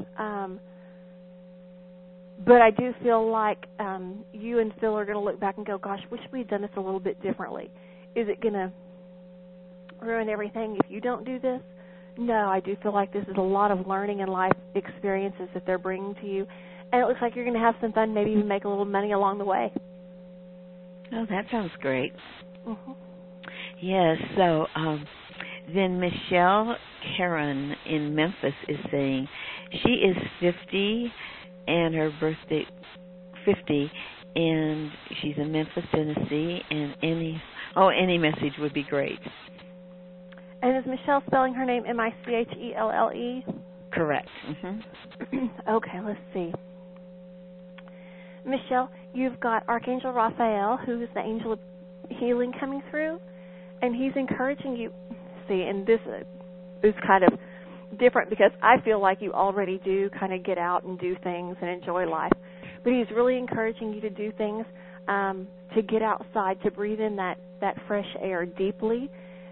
But I do feel like you and Phil are going to look back and go, gosh, wish we had done this a little bit differently. Is it going to ruin everything if you don't do this? No, I do feel like this is a lot of learning and life experiences that they're bringing to you. And it looks like you're going to have some fun, maybe even make a little money along the way. Oh, that sounds great. Mm-hmm. Yes, so then Michelle Karen in Memphis is saying she is 50 and her birthday 50, and she's in Memphis, Tennessee, and any message would be great. And is Michelle spelling her name M-I-C-H-E-L-L-E? Correct. Mm-hmm. Okay, let's see. Michelle, you've got Archangel Raphael, who is the angel of healing coming through, and he's encouraging you. See, and this is kind of different because I feel like you already do kind of get out and do things and enjoy life. But he's really encouraging you to do things, to get outside, to breathe in that fresh air deeply.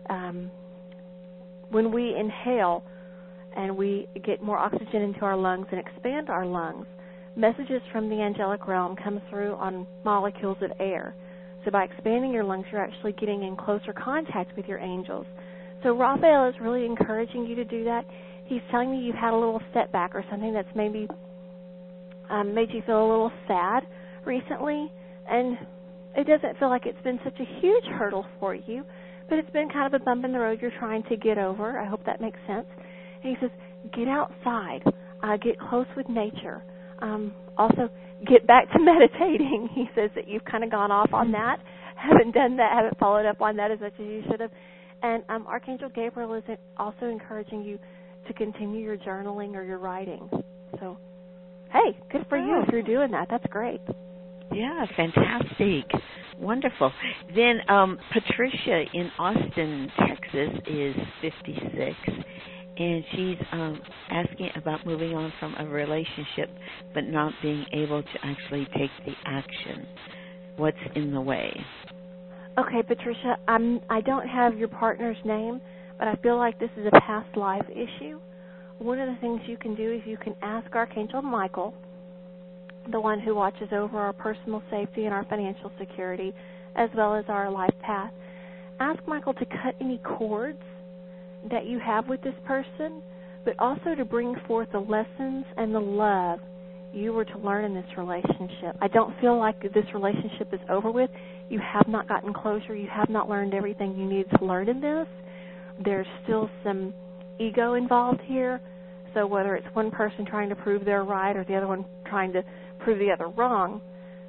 When we inhale and we get more oxygen into our lungs and expand our lungs, messages from the angelic realm come through on molecules of air. So by expanding your lungs, you're actually getting in closer contact with your angels. So Raphael is really encouraging you to do that. He's telling you you've had a little setback or something that's maybe made you feel a little sad recently, and it doesn't feel like it's been such a huge hurdle for you, but it's been kind of a bump in the road you're trying to get over. I hope that makes sense. And he says, get outside, get close with nature. Also, get back to meditating. He says that you've kind of gone off on that, haven't done that, haven't followed up on that as much as you should have. And Archangel Gabriel is also encouraging you to continue your journaling or your writing. So, hey, good for you if you're doing that. That's great. Yeah, fantastic. Wonderful. Then Patricia in Austin, Texas is 56, and she's asking about moving on from a relationship but not being able to actually take the action. What's in the way? Okay, Patricia, I don't have your partner's name, but I feel like this is a past life issue. One of the things you can do is you can ask Archangel Michael, the one who watches over our personal safety and our financial security, as well as our life path. Ask Michael to cut any cords that you have with this person, but also to bring forth the lessons and the love you were to learn in this relationship. I don't feel like this relationship is over with. You have not gotten closure. You have not learned everything you need to learn in this. There's still some ego involved here. So whether it's one person trying to prove they're right or the other one trying to prove the other wrong,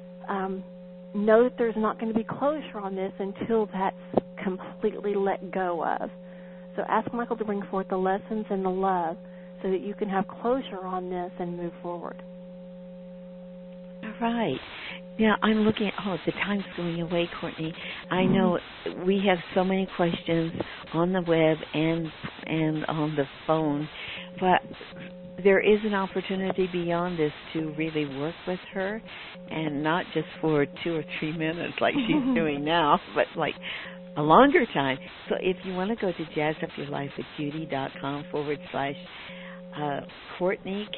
know that there's not going to be closure on this until that's completely let go of. So ask Michael to bring forth the lessons and the love so that you can have closure on this and move forward. All right. Now, I'm looking at, the time's going away, Courtney. I know we have so many questions on the web and on the phone, but there is an opportunity beyond this to really work with her, and not just for 2 or 3 minutes like she's doing now, but like a longer time. So if you want to go to jazzupyourlifewithjudy.com/ Courtney,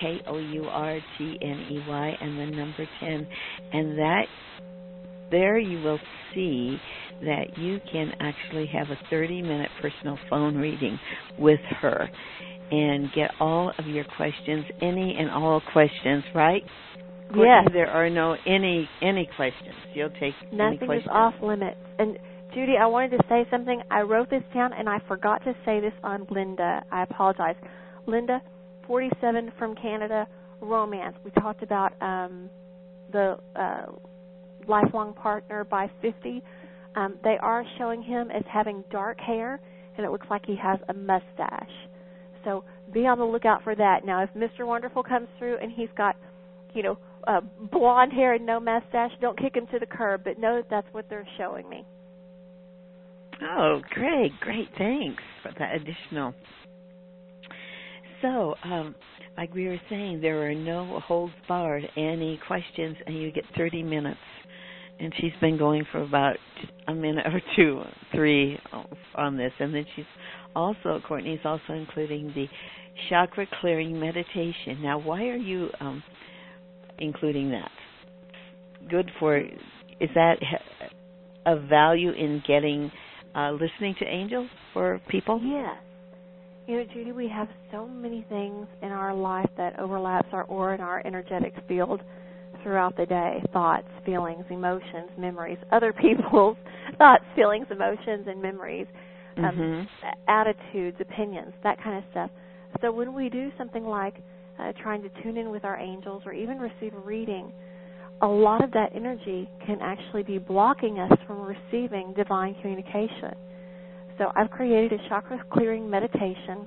Kourtney, and the number 10, and that there you will see that you can actually have a 30-minute personal phone reading with her and get all of your questions, any and all questions, right? Courtney, yes. There are no any questions. You'll take Nothing any questions. is off limits. And Judy, I wanted to say something. I wrote this down, and I forgot to say this on Linda. I apologize. Linda, 47 from Canada, romance. We talked about the lifelong partner by 50. They are showing him as having dark hair, and it looks like he has a mustache. So be on the lookout for that. Now, if Mr. Wonderful comes through and he's got, blonde hair and no mustache, don't kick him to the curb, but know that that's what they're showing me. Oh, great. Thanks for that additional. So, like we were saying, there are no holds barred, any questions, and you get 30 minutes. And she's been going for about a minute or 2, 3 on this. And then Courtney's also including the chakra clearing meditation. Now, why are you including that? Is that of value in getting, listening to angels for people? Yes. Judy, we have so many things in our life that overlaps our aura and our energetic field throughout the day. Thoughts, feelings, emotions, memories, other people's thoughts, feelings, emotions, and memories, attitudes, opinions, that kind of stuff. So when we do something like trying to tune in with our angels or even receive a reading, a lot of that energy can actually be blocking us from receiving divine communication. So I've created a chakra clearing meditation,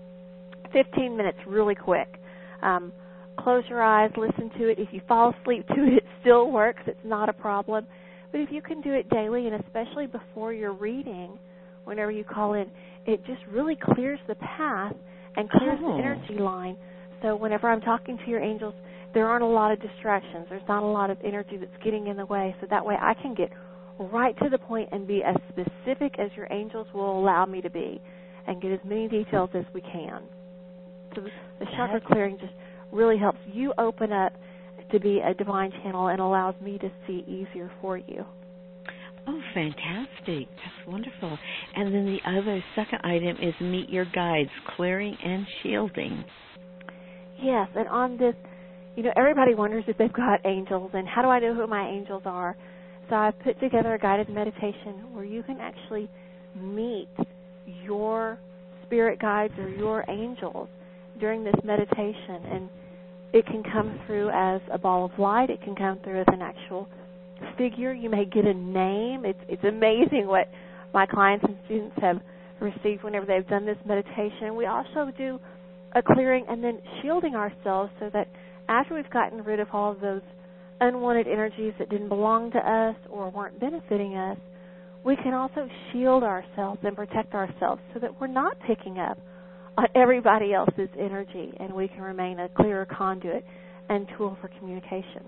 15 minutes, really quick. Close your eyes, listen to it. If you fall asleep to it, it still works. It's not a problem. But if you can do it daily, and especially before your reading, whenever you call in, it just really clears the path and clears the energy line. So whenever I'm talking to your angels, there aren't a lot of distractions. There's not a lot of energy that's getting in the way. So that way I can get right to the point and be as specific as your angels will allow me to be and get as many details as we can. So the chakra clearing just really helps you open up to be a divine channel and allows me to see easier for you. Oh, fantastic. That's wonderful. And then the other second item is meet your guides, clearing and shielding. Yes, and on this, everybody wonders if they've got angels and how do I know who my angels are? So I've put together a guided meditation where you can actually meet your spirit guides or your angels during this meditation. And it can come through as a ball of light. It can come through as an actual figure. You may get a name. It's amazing what my clients and students have received whenever they've done this meditation. We also do a clearing and then shielding ourselves so that after we've gotten rid of all of those unwanted energies that didn't belong to us or weren't benefiting us, we can also shield ourselves and protect ourselves so that we're not picking up on everybody else's energy, and we can remain a clearer conduit and tool for communication.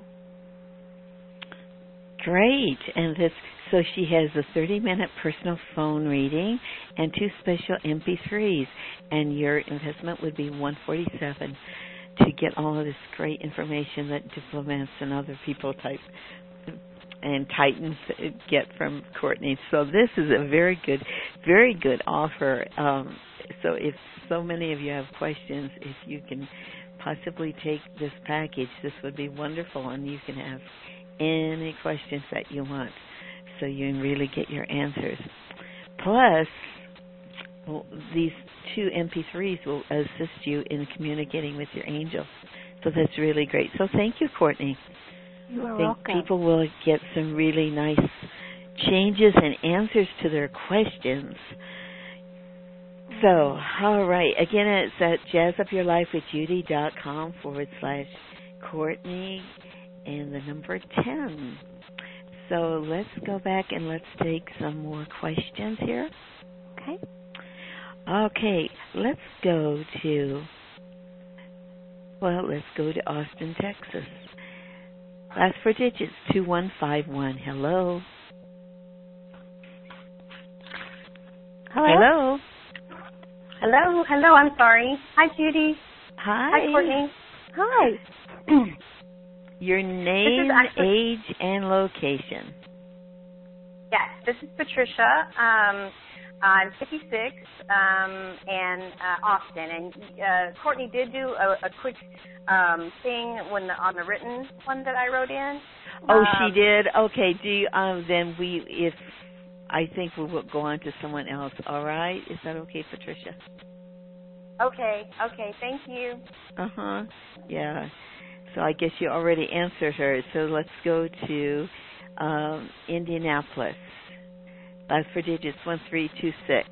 Great. And so she has a 30-minute personal phone reading and 2 special MP3s. And your investment would be $147 to get all of this great information that diplomats and other people and titans get from Courtney. So this is a very good offer. So if so many of you have questions, if you can possibly take this package, this would be wonderful, and you can have any questions that you want, so you can really get your answers. Plus, these 2 MP3s will assist you in communicating with your angels. So that's really great. So thank you, Courtney. You are I think welcome. people will get some really nice changes and answers to their questions. So, all right. Again, it's at jazzupyourlifewithjudy.com/Courtney and the number 10. So let's go back and let's take some more questions here. Okay. Okay, let's go to Austin, Texas. Last 4 digits, 2151. Hello. Hello. Hello, I'm sorry. Hi, Judy. Hi. Hi, Courtney. Hi. Your name, age, and location. Yes, this is Patricia. I'm 56 and Austin. And Courtney did do a quick thing on the written one that I wrote in. Oh, she did? Okay. Do you, then I think we will go on to someone else. All right? Is that okay, Patricia? Okay. Thank you. Uh-huh. Yeah. So I guess you already answered her. So let's go to Indianapolis. Last 4 digits, 1326.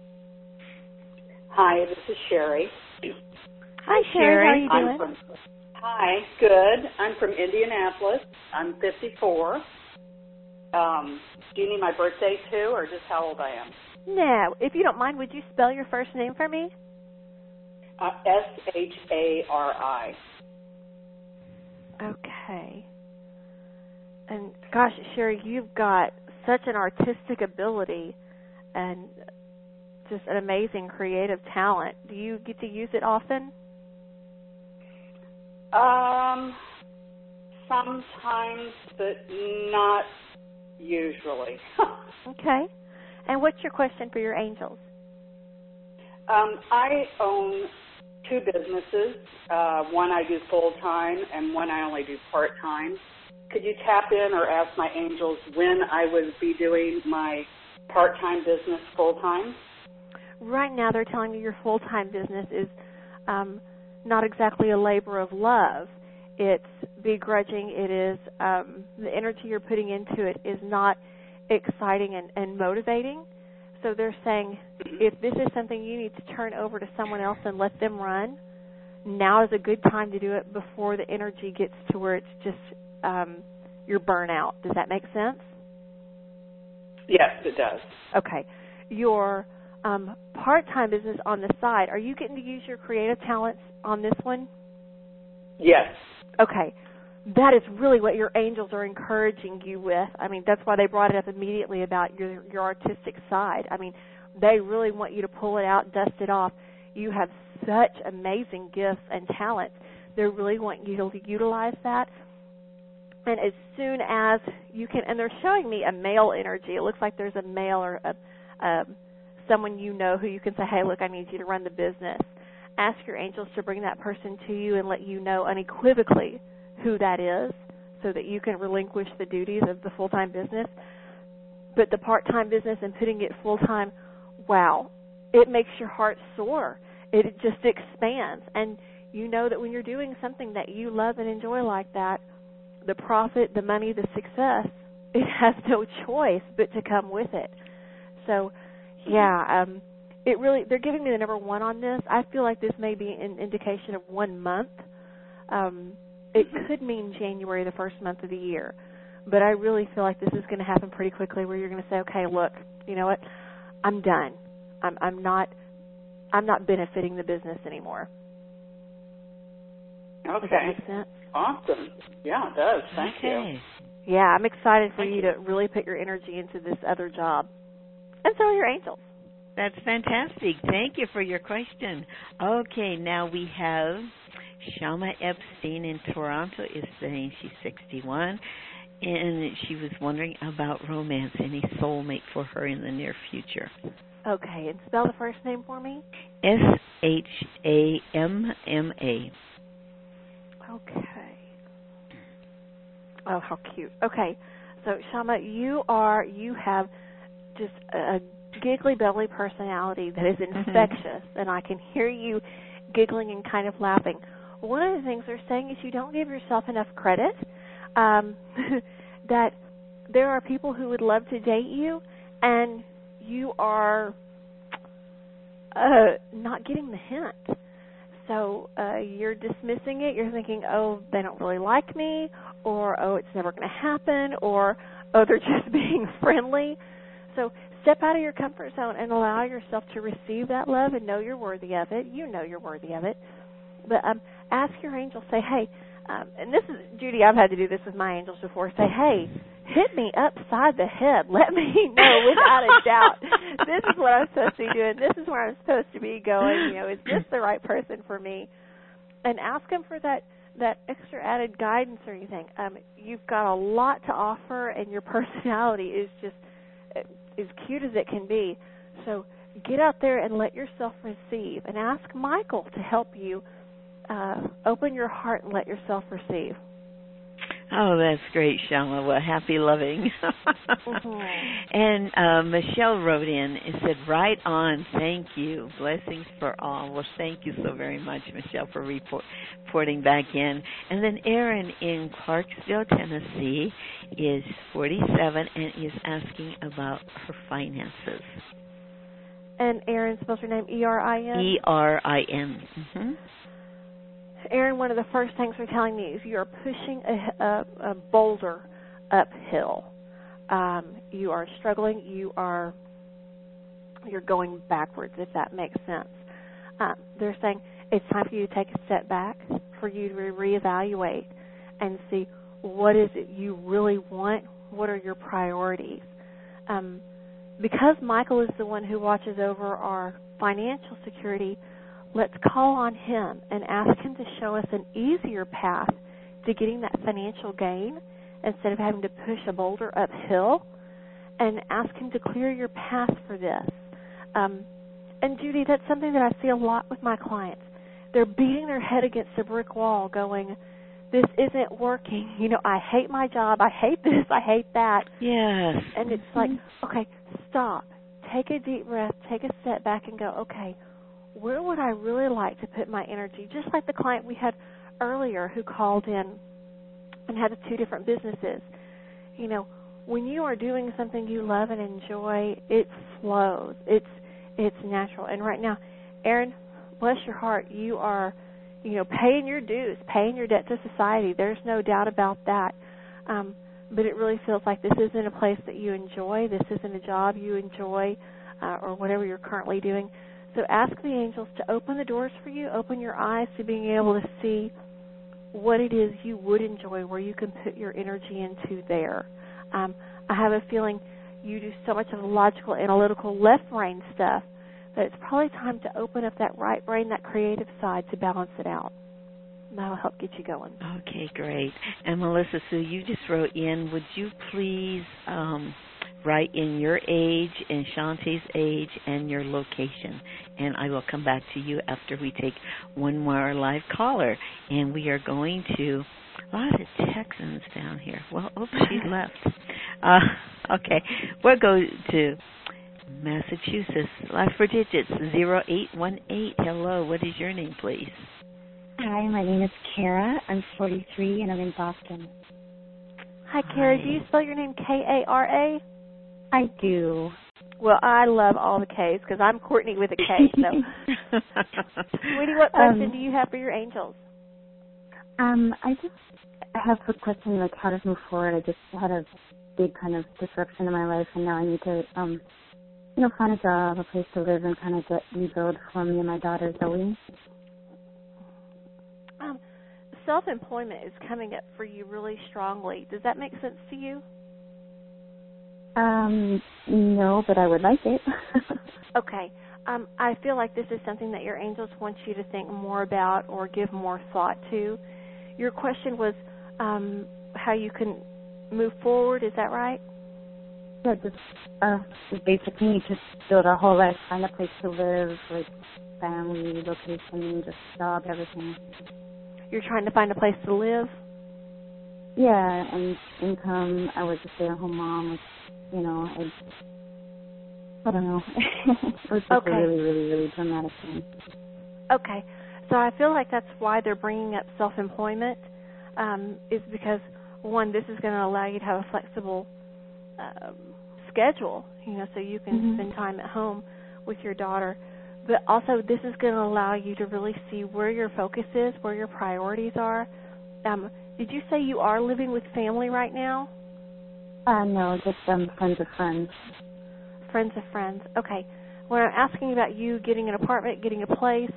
Hi, this is Sherry. Hi, Sherry. How are you doing? Hi, good. I'm from Indianapolis. I'm 54. Do you need my birthday too, or just how old I am? No. If you don't mind, would you spell your first name for me? Shari. Okay. And gosh, Sherry, you've got such an artistic ability and just an amazing creative talent. Do you get to use it often? Sometimes, but not usually. Okay. And what's your question for your angels? I own 2 businesses. One I do full-time and one I only do part-time. Could you tap in or ask my angels when I would be doing my part-time business full-time? Right now they're telling me your full-time business is not exactly a labor of love. It's begrudging. It is the energy you're putting into it is not exciting and motivating. So they're saying if this is something you need to turn over to someone else and let them run, now is a good time to do it before the energy gets to where it's just you're burnout. Does that make sense? Yes, it does. Okay. Your part-time business on the side, are you getting to use your creative talents on this one? Yes. Okay. That is really what your angels are encouraging you with. I mean, that's why they brought it up immediately about your artistic side. I mean, they really want you to pull it out, dust it off. You have such amazing gifts and talents. They really want you to utilize that. And as soon as you can, and they're showing me a male energy. It looks like there's a male or someone you know who you can say, hey, look, I need you to run the business. Ask your angels to bring that person to you and let you know unequivocally who that is so that you can relinquish the duties of the full-time business. But the part-time business and putting it full-time, wow, it makes your heart soar. It just expands. And you know that when you're doing something that you love and enjoy like that, the profit, the money, the success, it has no choice but to come with it. So, yeah, it really, they're giving me the number 1 on this. I feel like this may be an indication of 1 month. It could mean January, the first month of the year. But I really feel like this is going to happen pretty quickly where you're going to say, okay, look, you know what, I'm done. I'm I'm not benefiting the business anymore. Okay. Does that make sense? Awesome. Yeah, it does. Thank you. Yeah, I'm excited for you to really put your energy into this other job. And so are your angels. That's fantastic. Thank you for your question. Okay, now we have Shama Epstein in Toronto is saying she's 61, and she was wondering about romance, any soulmate for her in the near future. Okay, and spell the first name for me. Shamma. Okay. Oh, how cute. Okay, so Shama, you have just a giggly belly personality that is infectious, and I can hear you giggling and kind of laughing. One of the things they're saying is you don't give yourself enough credit, that there are people who would love to date you, and you are not getting the hint. So you're dismissing it. You're thinking, oh, they don't really like me, or, oh, it's never going to happen, or, oh, they're just being friendly. So step out of your comfort zone and allow yourself to receive that love and know you're worthy of it. You know you're worthy of it. But ask your angels, say, hey, and this is, Judy, I've had to do this with my angels before, say, hey, hit me upside the head. Let me know without a doubt. This is what I'm supposed to be doing. This is where I'm supposed to be going. You know, is this the right person for me? And ask them for that extra added guidance or anything. You've got a lot to offer, and your personality is just as cute as it can be. So get out there and let yourself receive. And ask Michael to help you open your heart and let yourself receive. Oh, that's great, Shama. Well, happy loving. And Michelle wrote in and said, right on, thank you. Blessings for all. Well, thank you so very much, Michelle, for reporting back in. And then Erin in Clarksville, Tennessee, is 47 and is asking about her finances. And Erin spells her name E-R-I-N? E-R-I-N. Mm-hmm. Erin, one of the first things they're telling me is you are pushing a boulder uphill. You are struggling. You're going backwards, if that makes sense. They're saying it's time for you to take a step back, for you to reevaluate and see what is it you really want, what are your priorities. Because Michael is the one who watches over our financial security, let's call on him and ask him to show us an easier path to getting that financial gain instead of having to push a boulder uphill, and ask him to clear your path for this. And Judy, that's something that I see a lot with my clients. They're beating their head against a brick wall going, this isn't working. You know, I hate my job. I hate this. I hate that. Yes. And it's like, okay, stop. Take a deep breath. Take a step back and go, okay, where would I really like to put my energy? Just like the client we had earlier who called in and had 2 different businesses. You know, when you are doing something you love and enjoy, it flows. It's natural. And right now, Erin, bless your heart, you are, you know, paying your dues, paying your debt to society. There's no doubt about that. But it really feels like this isn't a place that you enjoy. This isn't a job you enjoy, or whatever you're currently doing. So ask the angels to open the doors for you, open your eyes to being able to see what it is you would enjoy, where you can put your energy into there. I have a feeling you do so much of the logical, analytical, left brain stuff that it's probably time to open up that right brain, that creative side, to balance it out. That'll help get you going. Okay, great. And Melissa Sue, you just wrote in, would you please write in your age and Shantae's age and your location, and I will come back to you after we take one more live caller. And we are going to a lot of Texans down here. Well, oops, she left. Okay, we'll go to Massachusetts. Last 4 digits, 0818. Hello, what is your name, please? Hi, my name is Kara. I'm 43, and I'm in Boston. Hi, Kara. Do you spell your name K-A-R-A? I do. Well, I love all the K's because I'm Courtney with a K. So, Sweetie, what question do you have for your angels? I just have a question, like how to move forward. I just had a big kind of disruption in my life, and now I need to find a job, a place to live, and kind of rebuild for me and my daughter, Zoe. Self-employment is coming up for you really strongly. Does that make sense to you? No, but I would like it. Okay. I feel like this is something that your angels want you to think more about or give more thought to. Your question was how you can move forward. Is that right? Yeah, just basically just build our whole life, find a place to live, like family, location, just job, everything. You're trying to find a place to live? Yeah, and income. I was a stay-at-home mom. With, I don't know. It was just a really, really, really dramatic thing. Okay. So I feel like that's why they're bringing up self-employment, is because, one, this is going to allow you to have a flexible schedule, so you can spend time at home with your daughter. But also this is going to allow you to really see where your focus is, where your priorities are. Did you say you are living with family right now? No, just friends of friends. Friends of friends. Okay. When I'm asking about you getting an apartment, getting a place,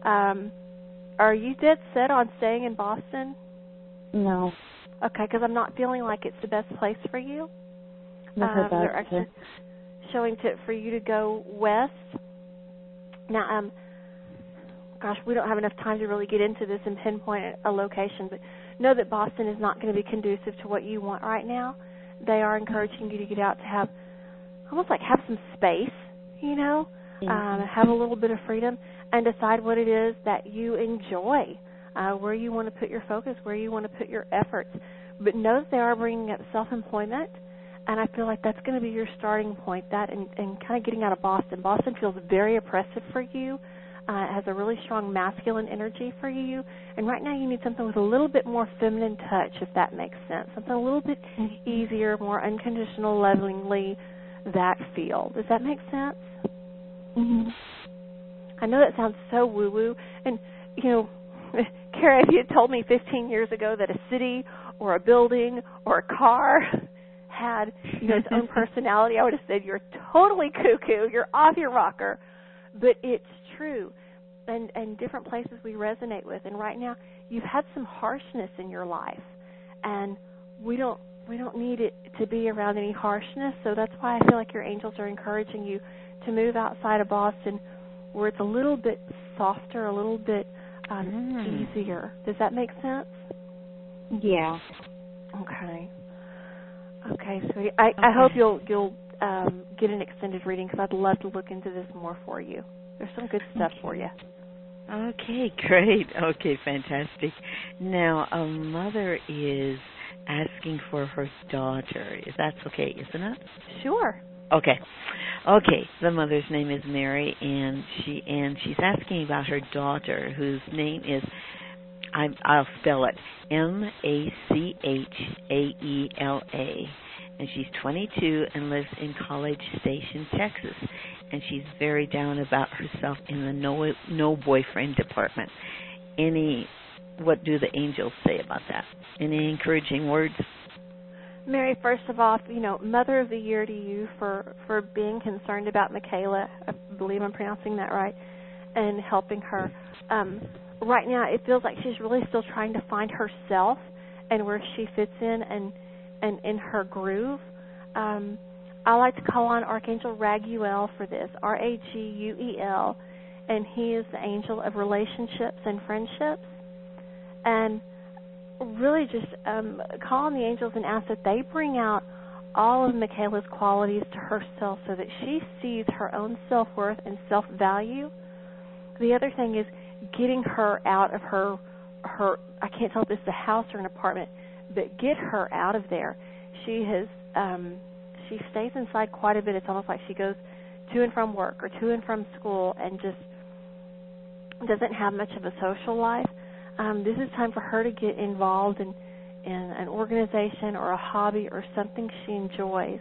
are you dead set on staying in Boston? No. Okay, because I'm not feeling like it's the best place for you. They're actually showing for you to go west. Now, gosh, we don't have enough time to really get into this and pinpoint a location, but know that Boston is not going to be conducive to what you want right now. They are encouraging you to get out to have some space, have a little bit of freedom and decide what it is that you enjoy, where you want to put your focus, where you want to put your efforts. But know that they are bringing up self-employment, and I feel like that's going to be your starting point, that and kind of getting out of Boston. Boston feels very oppressive for you. It has a really strong masculine energy for you. And right now you need something with a little bit more feminine touch, if that makes sense. Something a little bit easier, more unconditional, lovingly, that feel. Does that make sense? Mm-hmm. I know that sounds so woo-woo. And, Kara, if you had told me 15 years ago that a city or a building or a car had its own personality, I would have said you're totally cuckoo, you're off your rocker. But it's true, and different places we resonate with. And right now, you've had some harshness in your life, and we don't need it to be around any harshness. So that's why I feel like your angels are encouraging you to move outside of Boston, where it's a little bit softer, a little bit easier. Does that make sense? Yeah. Okay, sweetie. I hope you'll get an extended reading, because I'd love to look into this more for you. There's some good stuff for you. Okay, great. Okay, fantastic. Now, a mother is asking for her daughter. That's okay, isn't it? Sure. Okay. The mother's name is Mary, and she's asking about her daughter, whose name is, I'll spell it, Machaela, and she's 22 and lives in College Station, Texas, and she's very down about herself in the no boyfriend department. What do the angels say about that? Any encouraging words? Mary, first of all, Mother of the Year to you for being concerned about Machaela. I believe I'm pronouncing that right, and helping her. Right now, it feels like she's really still trying to find herself and where she fits in and in her groove. I like to call on Archangel Raguel for this, Raguel, and he is the angel of relationships and friendships. And really just call on the angels and ask that they bring out all of Machaela's qualities to herself so that she sees her own self-worth and self-value. The other thing is getting her out of her I can't tell if this is a house or an apartment, but get her out of there. She stays inside quite a bit. It's almost like she goes to and from work or to and from school and just doesn't have much of a social life. This is time for her to get involved in an organization or a hobby or something she enjoys.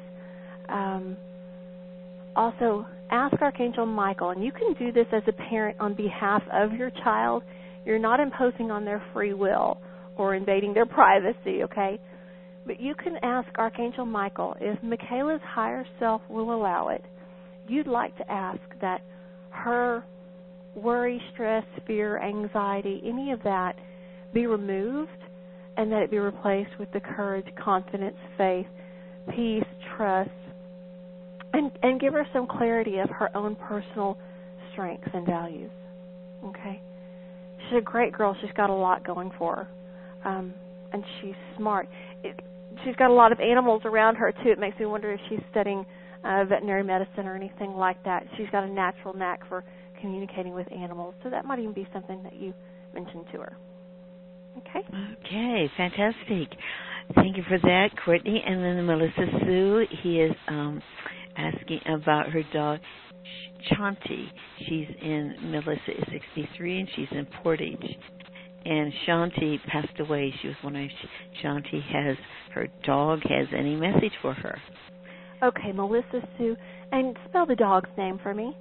Also, ask Archangel Michael, and you can do this as a parent on behalf of your child. You're not imposing on their free will or invading their privacy, okay? But you can ask Archangel Michael, if Machaela's higher self will allow it, you'd like to ask that her worry, stress, fear, anxiety, any of that be removed, and that it be replaced with the courage, confidence, faith, peace, trust, and give her some clarity of her own personal strengths and values. Okay? She's a great girl. She's got a lot going for her, and she's smart. She's got a lot of animals around her, too. It makes me wonder if she's studying veterinary medicine or anything like that. She's got a natural knack for communicating with animals, so that might even be something that you mentioned to her. Okay? Okay, fantastic. Thank you for that, Courtney. And then Melissa Sue, he is asking about her dog, Shanti. She's in, Melissa is 63, and she's in Portage. And Shanti passed away. She was wondering if Shanti has, her dog has any message for her. Okay, Melissa Sue. And spell the dog's name for me.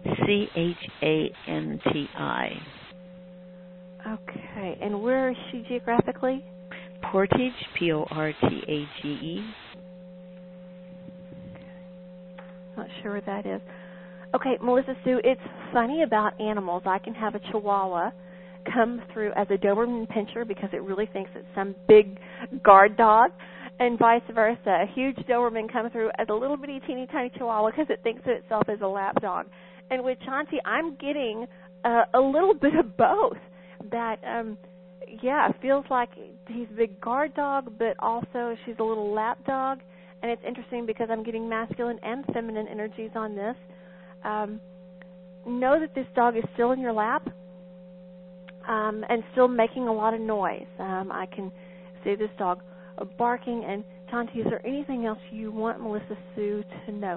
Chanti. Okay, and where is she geographically? Portage, Portage. Okay. Not sure where that is. Okay, Melissa Sue, it's funny about animals. I can have a Chihuahua come through as a Doberman Pinscher because it really thinks it's some big guard dog, and vice versa. A huge Doberman come through as a little bitty teeny tiny Chihuahua because it thinks of itself as a lap dog. And with Shanti, I'm getting a little bit of both. That, it feels like he's a big guard dog, but also she's a little lap dog. And it's interesting because I'm getting masculine and feminine energies on this. Know that this dog is still in your lap and still making a lot of noise. I can see this dog barking. And Shanti, is there anything else you want Melissa Sue to know?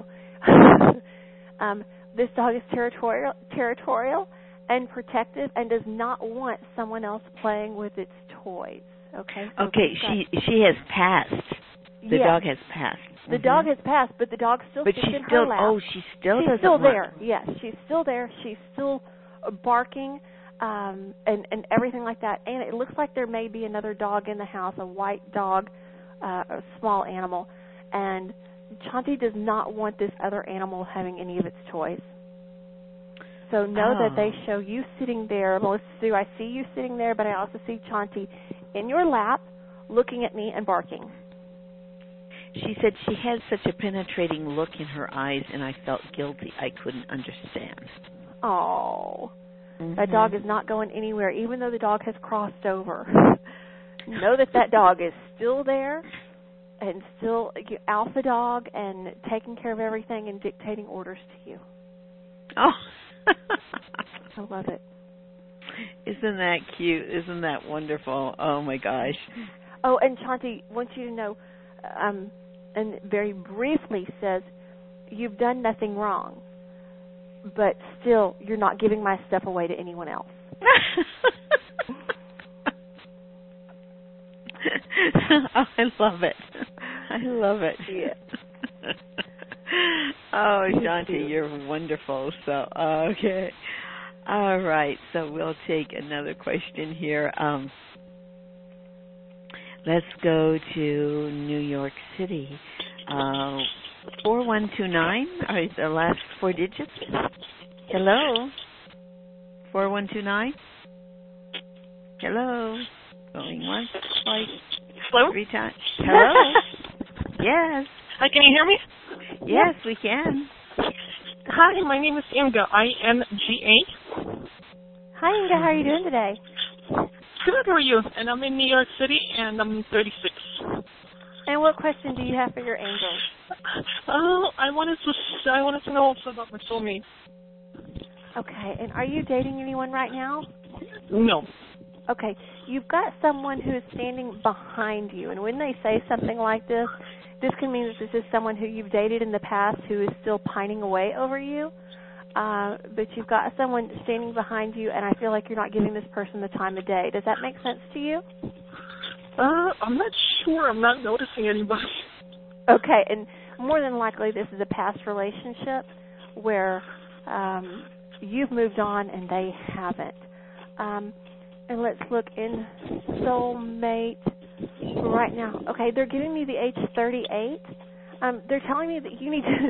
This dog is territorial and protective and does not want someone else playing with its toys. Okay? So okay, she has passed. The dog has passed. The dog has passed, but the dog still sits in her lap. Oh, she still doesn't She's still want. there. Yes, she's still there. She's still barking and everything like that. And it looks like there may be another dog in the house, a white dog, a small animal. And Shanti does not want this other animal having any of its toys. So know that they show you sitting there. Melissa Sue, I see you sitting there, but I also see Shanti in your lap looking at me and barking. She said she had such a penetrating look in her eyes, and I felt guilty. I couldn't understand. Oh. That dog is not going anywhere, even though the dog has crossed over. Know that dog is still there and still alpha dog and taking care of everything and dictating orders to you. Oh. I love it. Isn't that cute? Isn't that wonderful? Oh, my gosh. Oh, and Shanti wants you to know, and very briefly says, you've done nothing wrong, but still you're not giving my stuff away to anyone else. Oh, I love it. I love it. Yeah. Oh, Shanti, you're wonderful. So, okay. All right. So we'll take another question here. Let's go to New York City. 4129 are the last four digits. Hello? 4129? Hello? Going once, twice, hello? 3 times. Hello? Yes. Hi, can you hear me? Yes, we can. Hi, my name is Inga, INGA. Hi, Inga. How are you doing today? Good, how are you? And I'm in New York City, and I'm 36. And what question do you have for your angels? I wanted to know also about my soulmate. Okay, and are you dating anyone right now? No. Okay, you've got someone who is standing behind you, and when they say something like this can mean that this is someone who you've dated in the past who is still pining away over you, but you've got someone standing behind you, and I feel like you're not giving this person the time of day. Does that make sense to you? I'm not sure. I'm not noticing anybody. Okay, and more than likely this is a past relationship where you've moved on and they haven't. And let's look in soulmate right now. Okay, they're giving me the age 38. They're telling me that you need to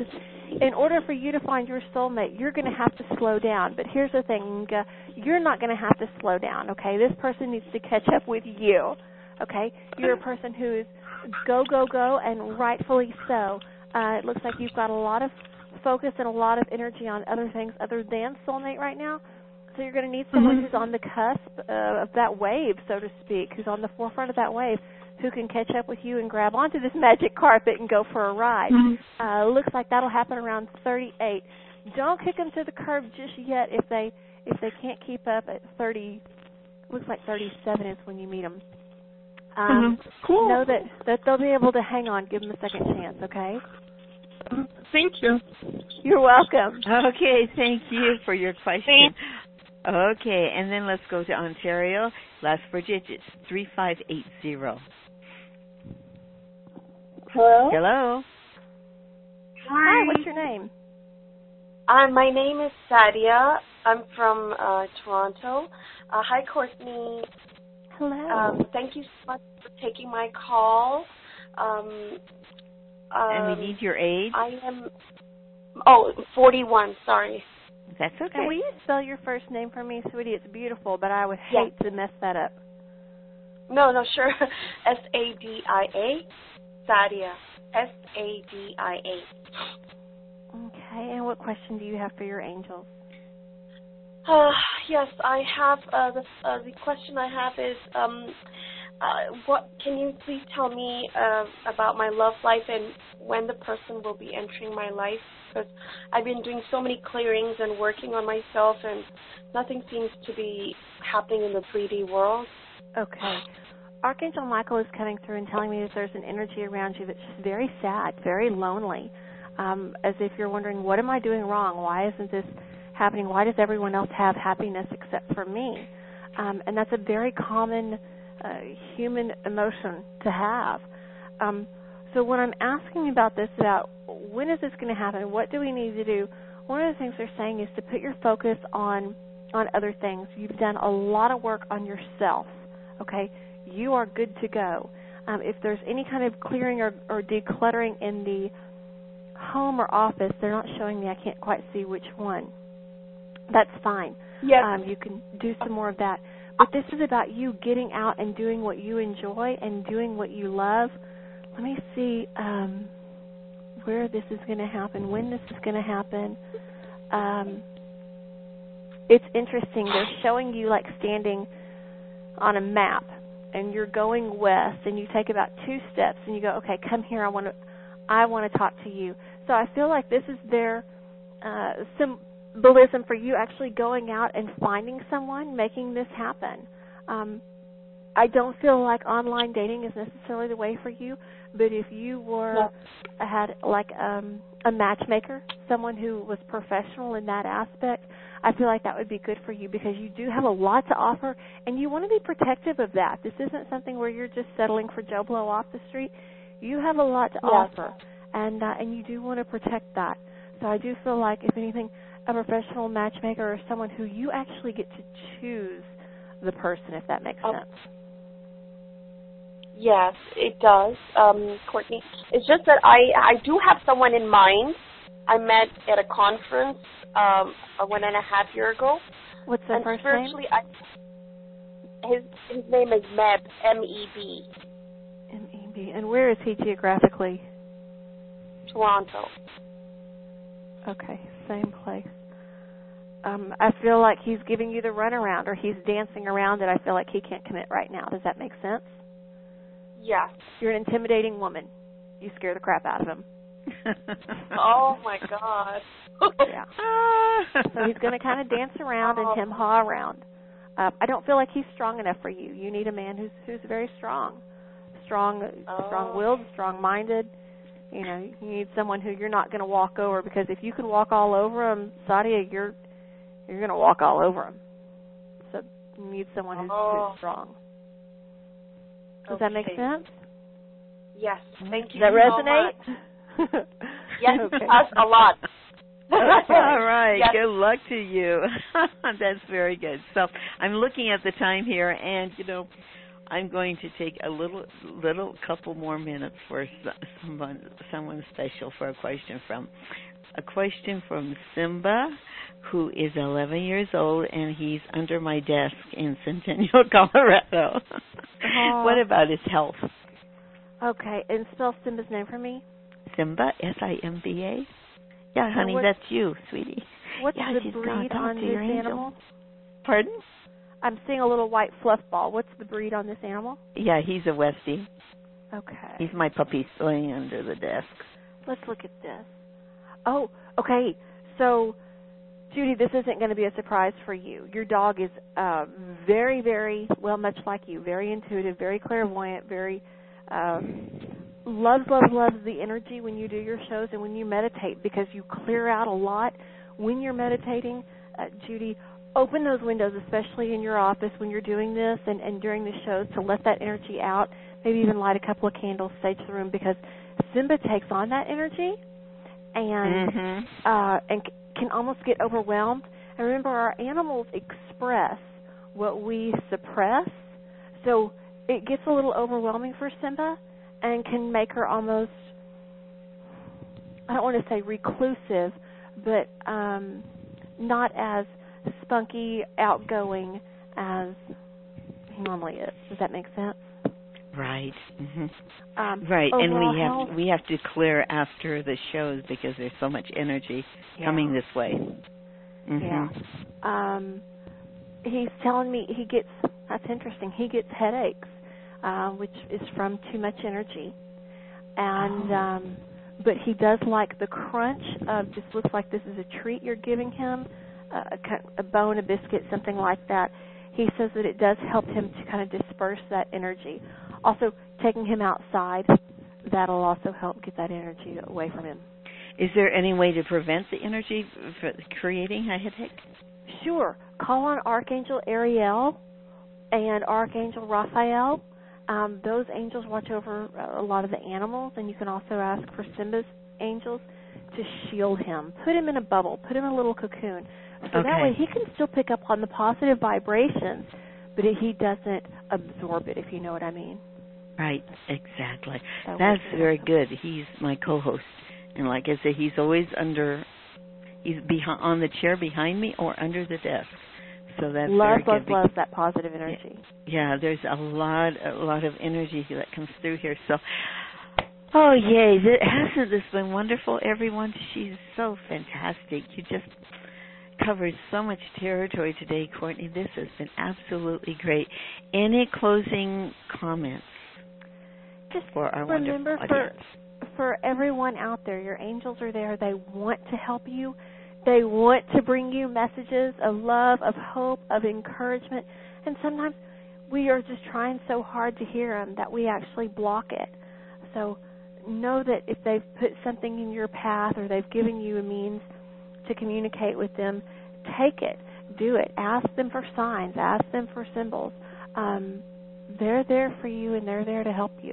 in order for you to find your soulmate, you're going to have to slow down. But here's the thing, you're not going to have to slow down, okay? This person needs to catch up with you, okay? You're a person who is go, go, go, and rightfully so. It looks like you've got a lot of focus and a lot of energy on other things other than soulmate right now. So you're going to need someone who's on the cusp of that wave, so to speak, who's on the forefront of that wave, who can catch up with you and grab onto this magic carpet and go for a ride. Looks like that'll happen around 38. Don't kick them to the curb just yet if they can't keep up at 30. Looks like 37 is when you meet them. Cool. Know that they'll be able to hang on. Give them a second chance, okay? Thank you. You're welcome. Okay, thank you for your question. Okay, and then let's go to Ontario. Last four digits, 3580. Hello? Hello. Hi, what's your name? My name is Sadia. I'm from Toronto. Hi, Courtney. Hello. Thank you so much for taking my call. And we need your age? I am 41, sorry. That's okay. And will you spell your first name for me, sweetie? It's beautiful, but I would hate to mess that up. No, sure. S-A-D-I-A, Sadia. S-A-D-I-A. Okay, and what question do you have for your angels? Yes, I have, the question I have is, what can you please tell me about my love life and when the person will be entering my life? Because I've been doing so many clearings and working on myself, and nothing seems to be happening in the 3D world. Okay. Archangel Michael is coming through and telling me that there's an energy around you that's just very sad, very lonely, as if you're wondering, what am I doing wrong? Why isn't this happening? Why does everyone else have happiness except for me? And that's a very common human emotion to have. So when I'm asking about this, about when is this going to happen, what do we need to do, one of the things they're saying is to put your focus on other things. You've done a lot of work on yourself, okay? You are good to go. If there's any kind of clearing or decluttering in the home or office, they're not showing me. I can't quite see which one. That's fine. Yes. You can do some more of that. But this is about you getting out and doing what you enjoy and doing what you love. Let me see where this is going to happen, when this is going to happen. It's interesting. They're showing you like standing on a map, and you're going west, and you take about 2 steps, and you go, okay, come here. I want to talk to you. So I feel like this is their symbolism for you actually going out and finding someone, making this happen. I don't feel like online dating is necessarily the way for you, but if you had like a matchmaker, someone who was professional in that aspect, I feel like that would be good for you because you do have a lot to offer, and you want to be protective of that. This isn't something where you're just settling for Joe Blow off the street. You have a lot to offer, and you do want to protect that. So I do feel like, if anything, a professional matchmaker or someone who you actually get to choose the person, if that makes sense. Yes, it does, Courtney. It's just that I do have someone in mind. I met at a conference 1.5 years ago. What's the first name? His name is Meb, M-E-B. M-E-B. And where is he geographically? Toronto. Okay, same place. I feel like he's giving you the runaround, or he's dancing around it. I feel like he can't commit right now. Does that make sense? Yes. You're an intimidating woman. You scare the crap out of him. Oh, my God. Yeah. So he's going to kind of dance around and hem-haw around. I don't feel like he's strong enough for you. You need a man who's very strong. Strong-willed, strong-minded. You know, you need someone who you're not going to walk over, because if you can walk all over him, Sadia, you're going to walk all over him. So you need someone who's strong. Does that make sense? Yes. Thank you. Does that resonate? So much. Yes, it does a lot. All right. Yes. Good luck to you. That's very good. So I'm looking at the time here, and, I'm going to take a little couple more minutes for someone special for a question from a question from Simba, who is 11 years old, and he's under my desk in Centennial, Colorado. What about his health? Okay, and spell Simba's name for me. Simba, S-I-M-B-A. Yeah, honey, that's you, sweetie. What's the breed on this animal? Pardon? I'm seeing a little white fluff ball. What's the breed on this animal? Yeah, he's a Westie. Okay. He's my puppy laying under the desk. Let's look at this. Oh, okay. So, Judy, this isn't going to be a surprise for you. Your dog is very, very, well, much like you, very intuitive, very clairvoyant, very loves the energy when you do your shows and when you meditate, because you clear out a lot when you're meditating. Judy, open those windows, especially in your office when you're doing this and during the shows, to let that energy out. Maybe even light a couple of candles, sage the room, because Simba takes on that energy and can almost get overwhelmed. And remember, our animals express what we suppress, so it gets a little overwhelming for Simba and can make her almost, I don't want to say reclusive, but not as spunky, outgoing as he normally is. Does that make sense? Right. Right, and we have to clear after the shows because there's so much energy coming this way. Yeah. He's telling me that's interesting, he gets headaches, which is from too much energy. And but he does like the crunch of, this looks like this is a treat you're giving him, a bone, a biscuit, something like that. He says that it does help him to kind of disperse that energy. Also, taking him outside, that'll also help get that energy away from him. Is there any way to prevent the energy from creating a headache? Sure. Call on Archangel Ariel and Archangel Raphael. Those angels watch over a lot of the animals, and you can also ask for Simba's angels to shield him. Put him in a bubble. Put him in a little cocoon. So that way he can still pick up on the positive vibrations, but he doesn't absorb it, if you know what I mean. Right, exactly. That's very good. He's my co-host. And like I said, he's always he's on the chair behind me or under the desk. So that's very good. Loves that positive energy. Yeah, there's a lot of energy that comes through here. So, oh, yay. Hasn't this been wonderful, everyone? She's so fantastic. You just covered so much territory today, Courtney. This has been absolutely great. Any closing comments for our wonderful audience? For everyone out there, your angels are there. They want to help you. They want to bring you messages of love, of hope, of encouragement. And sometimes we are just trying so hard to hear them that we actually block it. So know that if they've put something in your path or they've given you a means to communicate with them, take it, do it. Ask them for signs, ask them for symbols. They're there for you, and they're there to help you.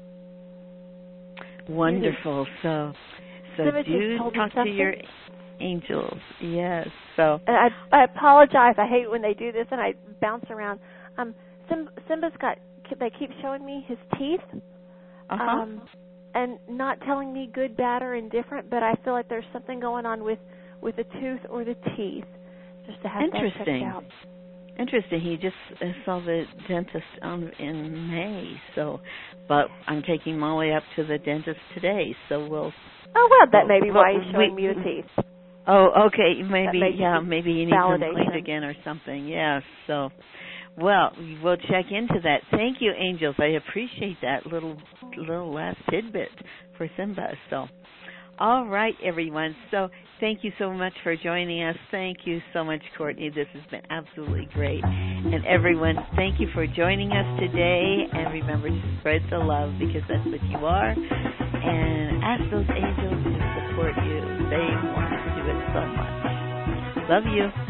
Wonderful. So do talk to your angels. Yes. So I apologize. I hate when they do this and I bounce around. Simba's they keep showing me his teeth. And not telling me good, bad, or indifferent, but I feel like there's something going on with the tooth or the teeth. Just to have that checked out. Interesting. He just saw the dentist in May, but I'm taking Molly up to the dentist today, so we'll... Oh, well, that may be why he's showing me the teeth. Oh, okay. Maybe he needs them cleaned again or something. Yes, so... Well, we'll check into that. Thank you, angels. I appreciate that little last tidbit for Simba. So, all right, everyone. So, thank you so much for joining us. Thank you so much, Courtney. This has been absolutely great. And everyone, thank you for joining us today. And remember to spread the love, because that's what you are. And ask those angels to support you. They want to do it so much. Love you.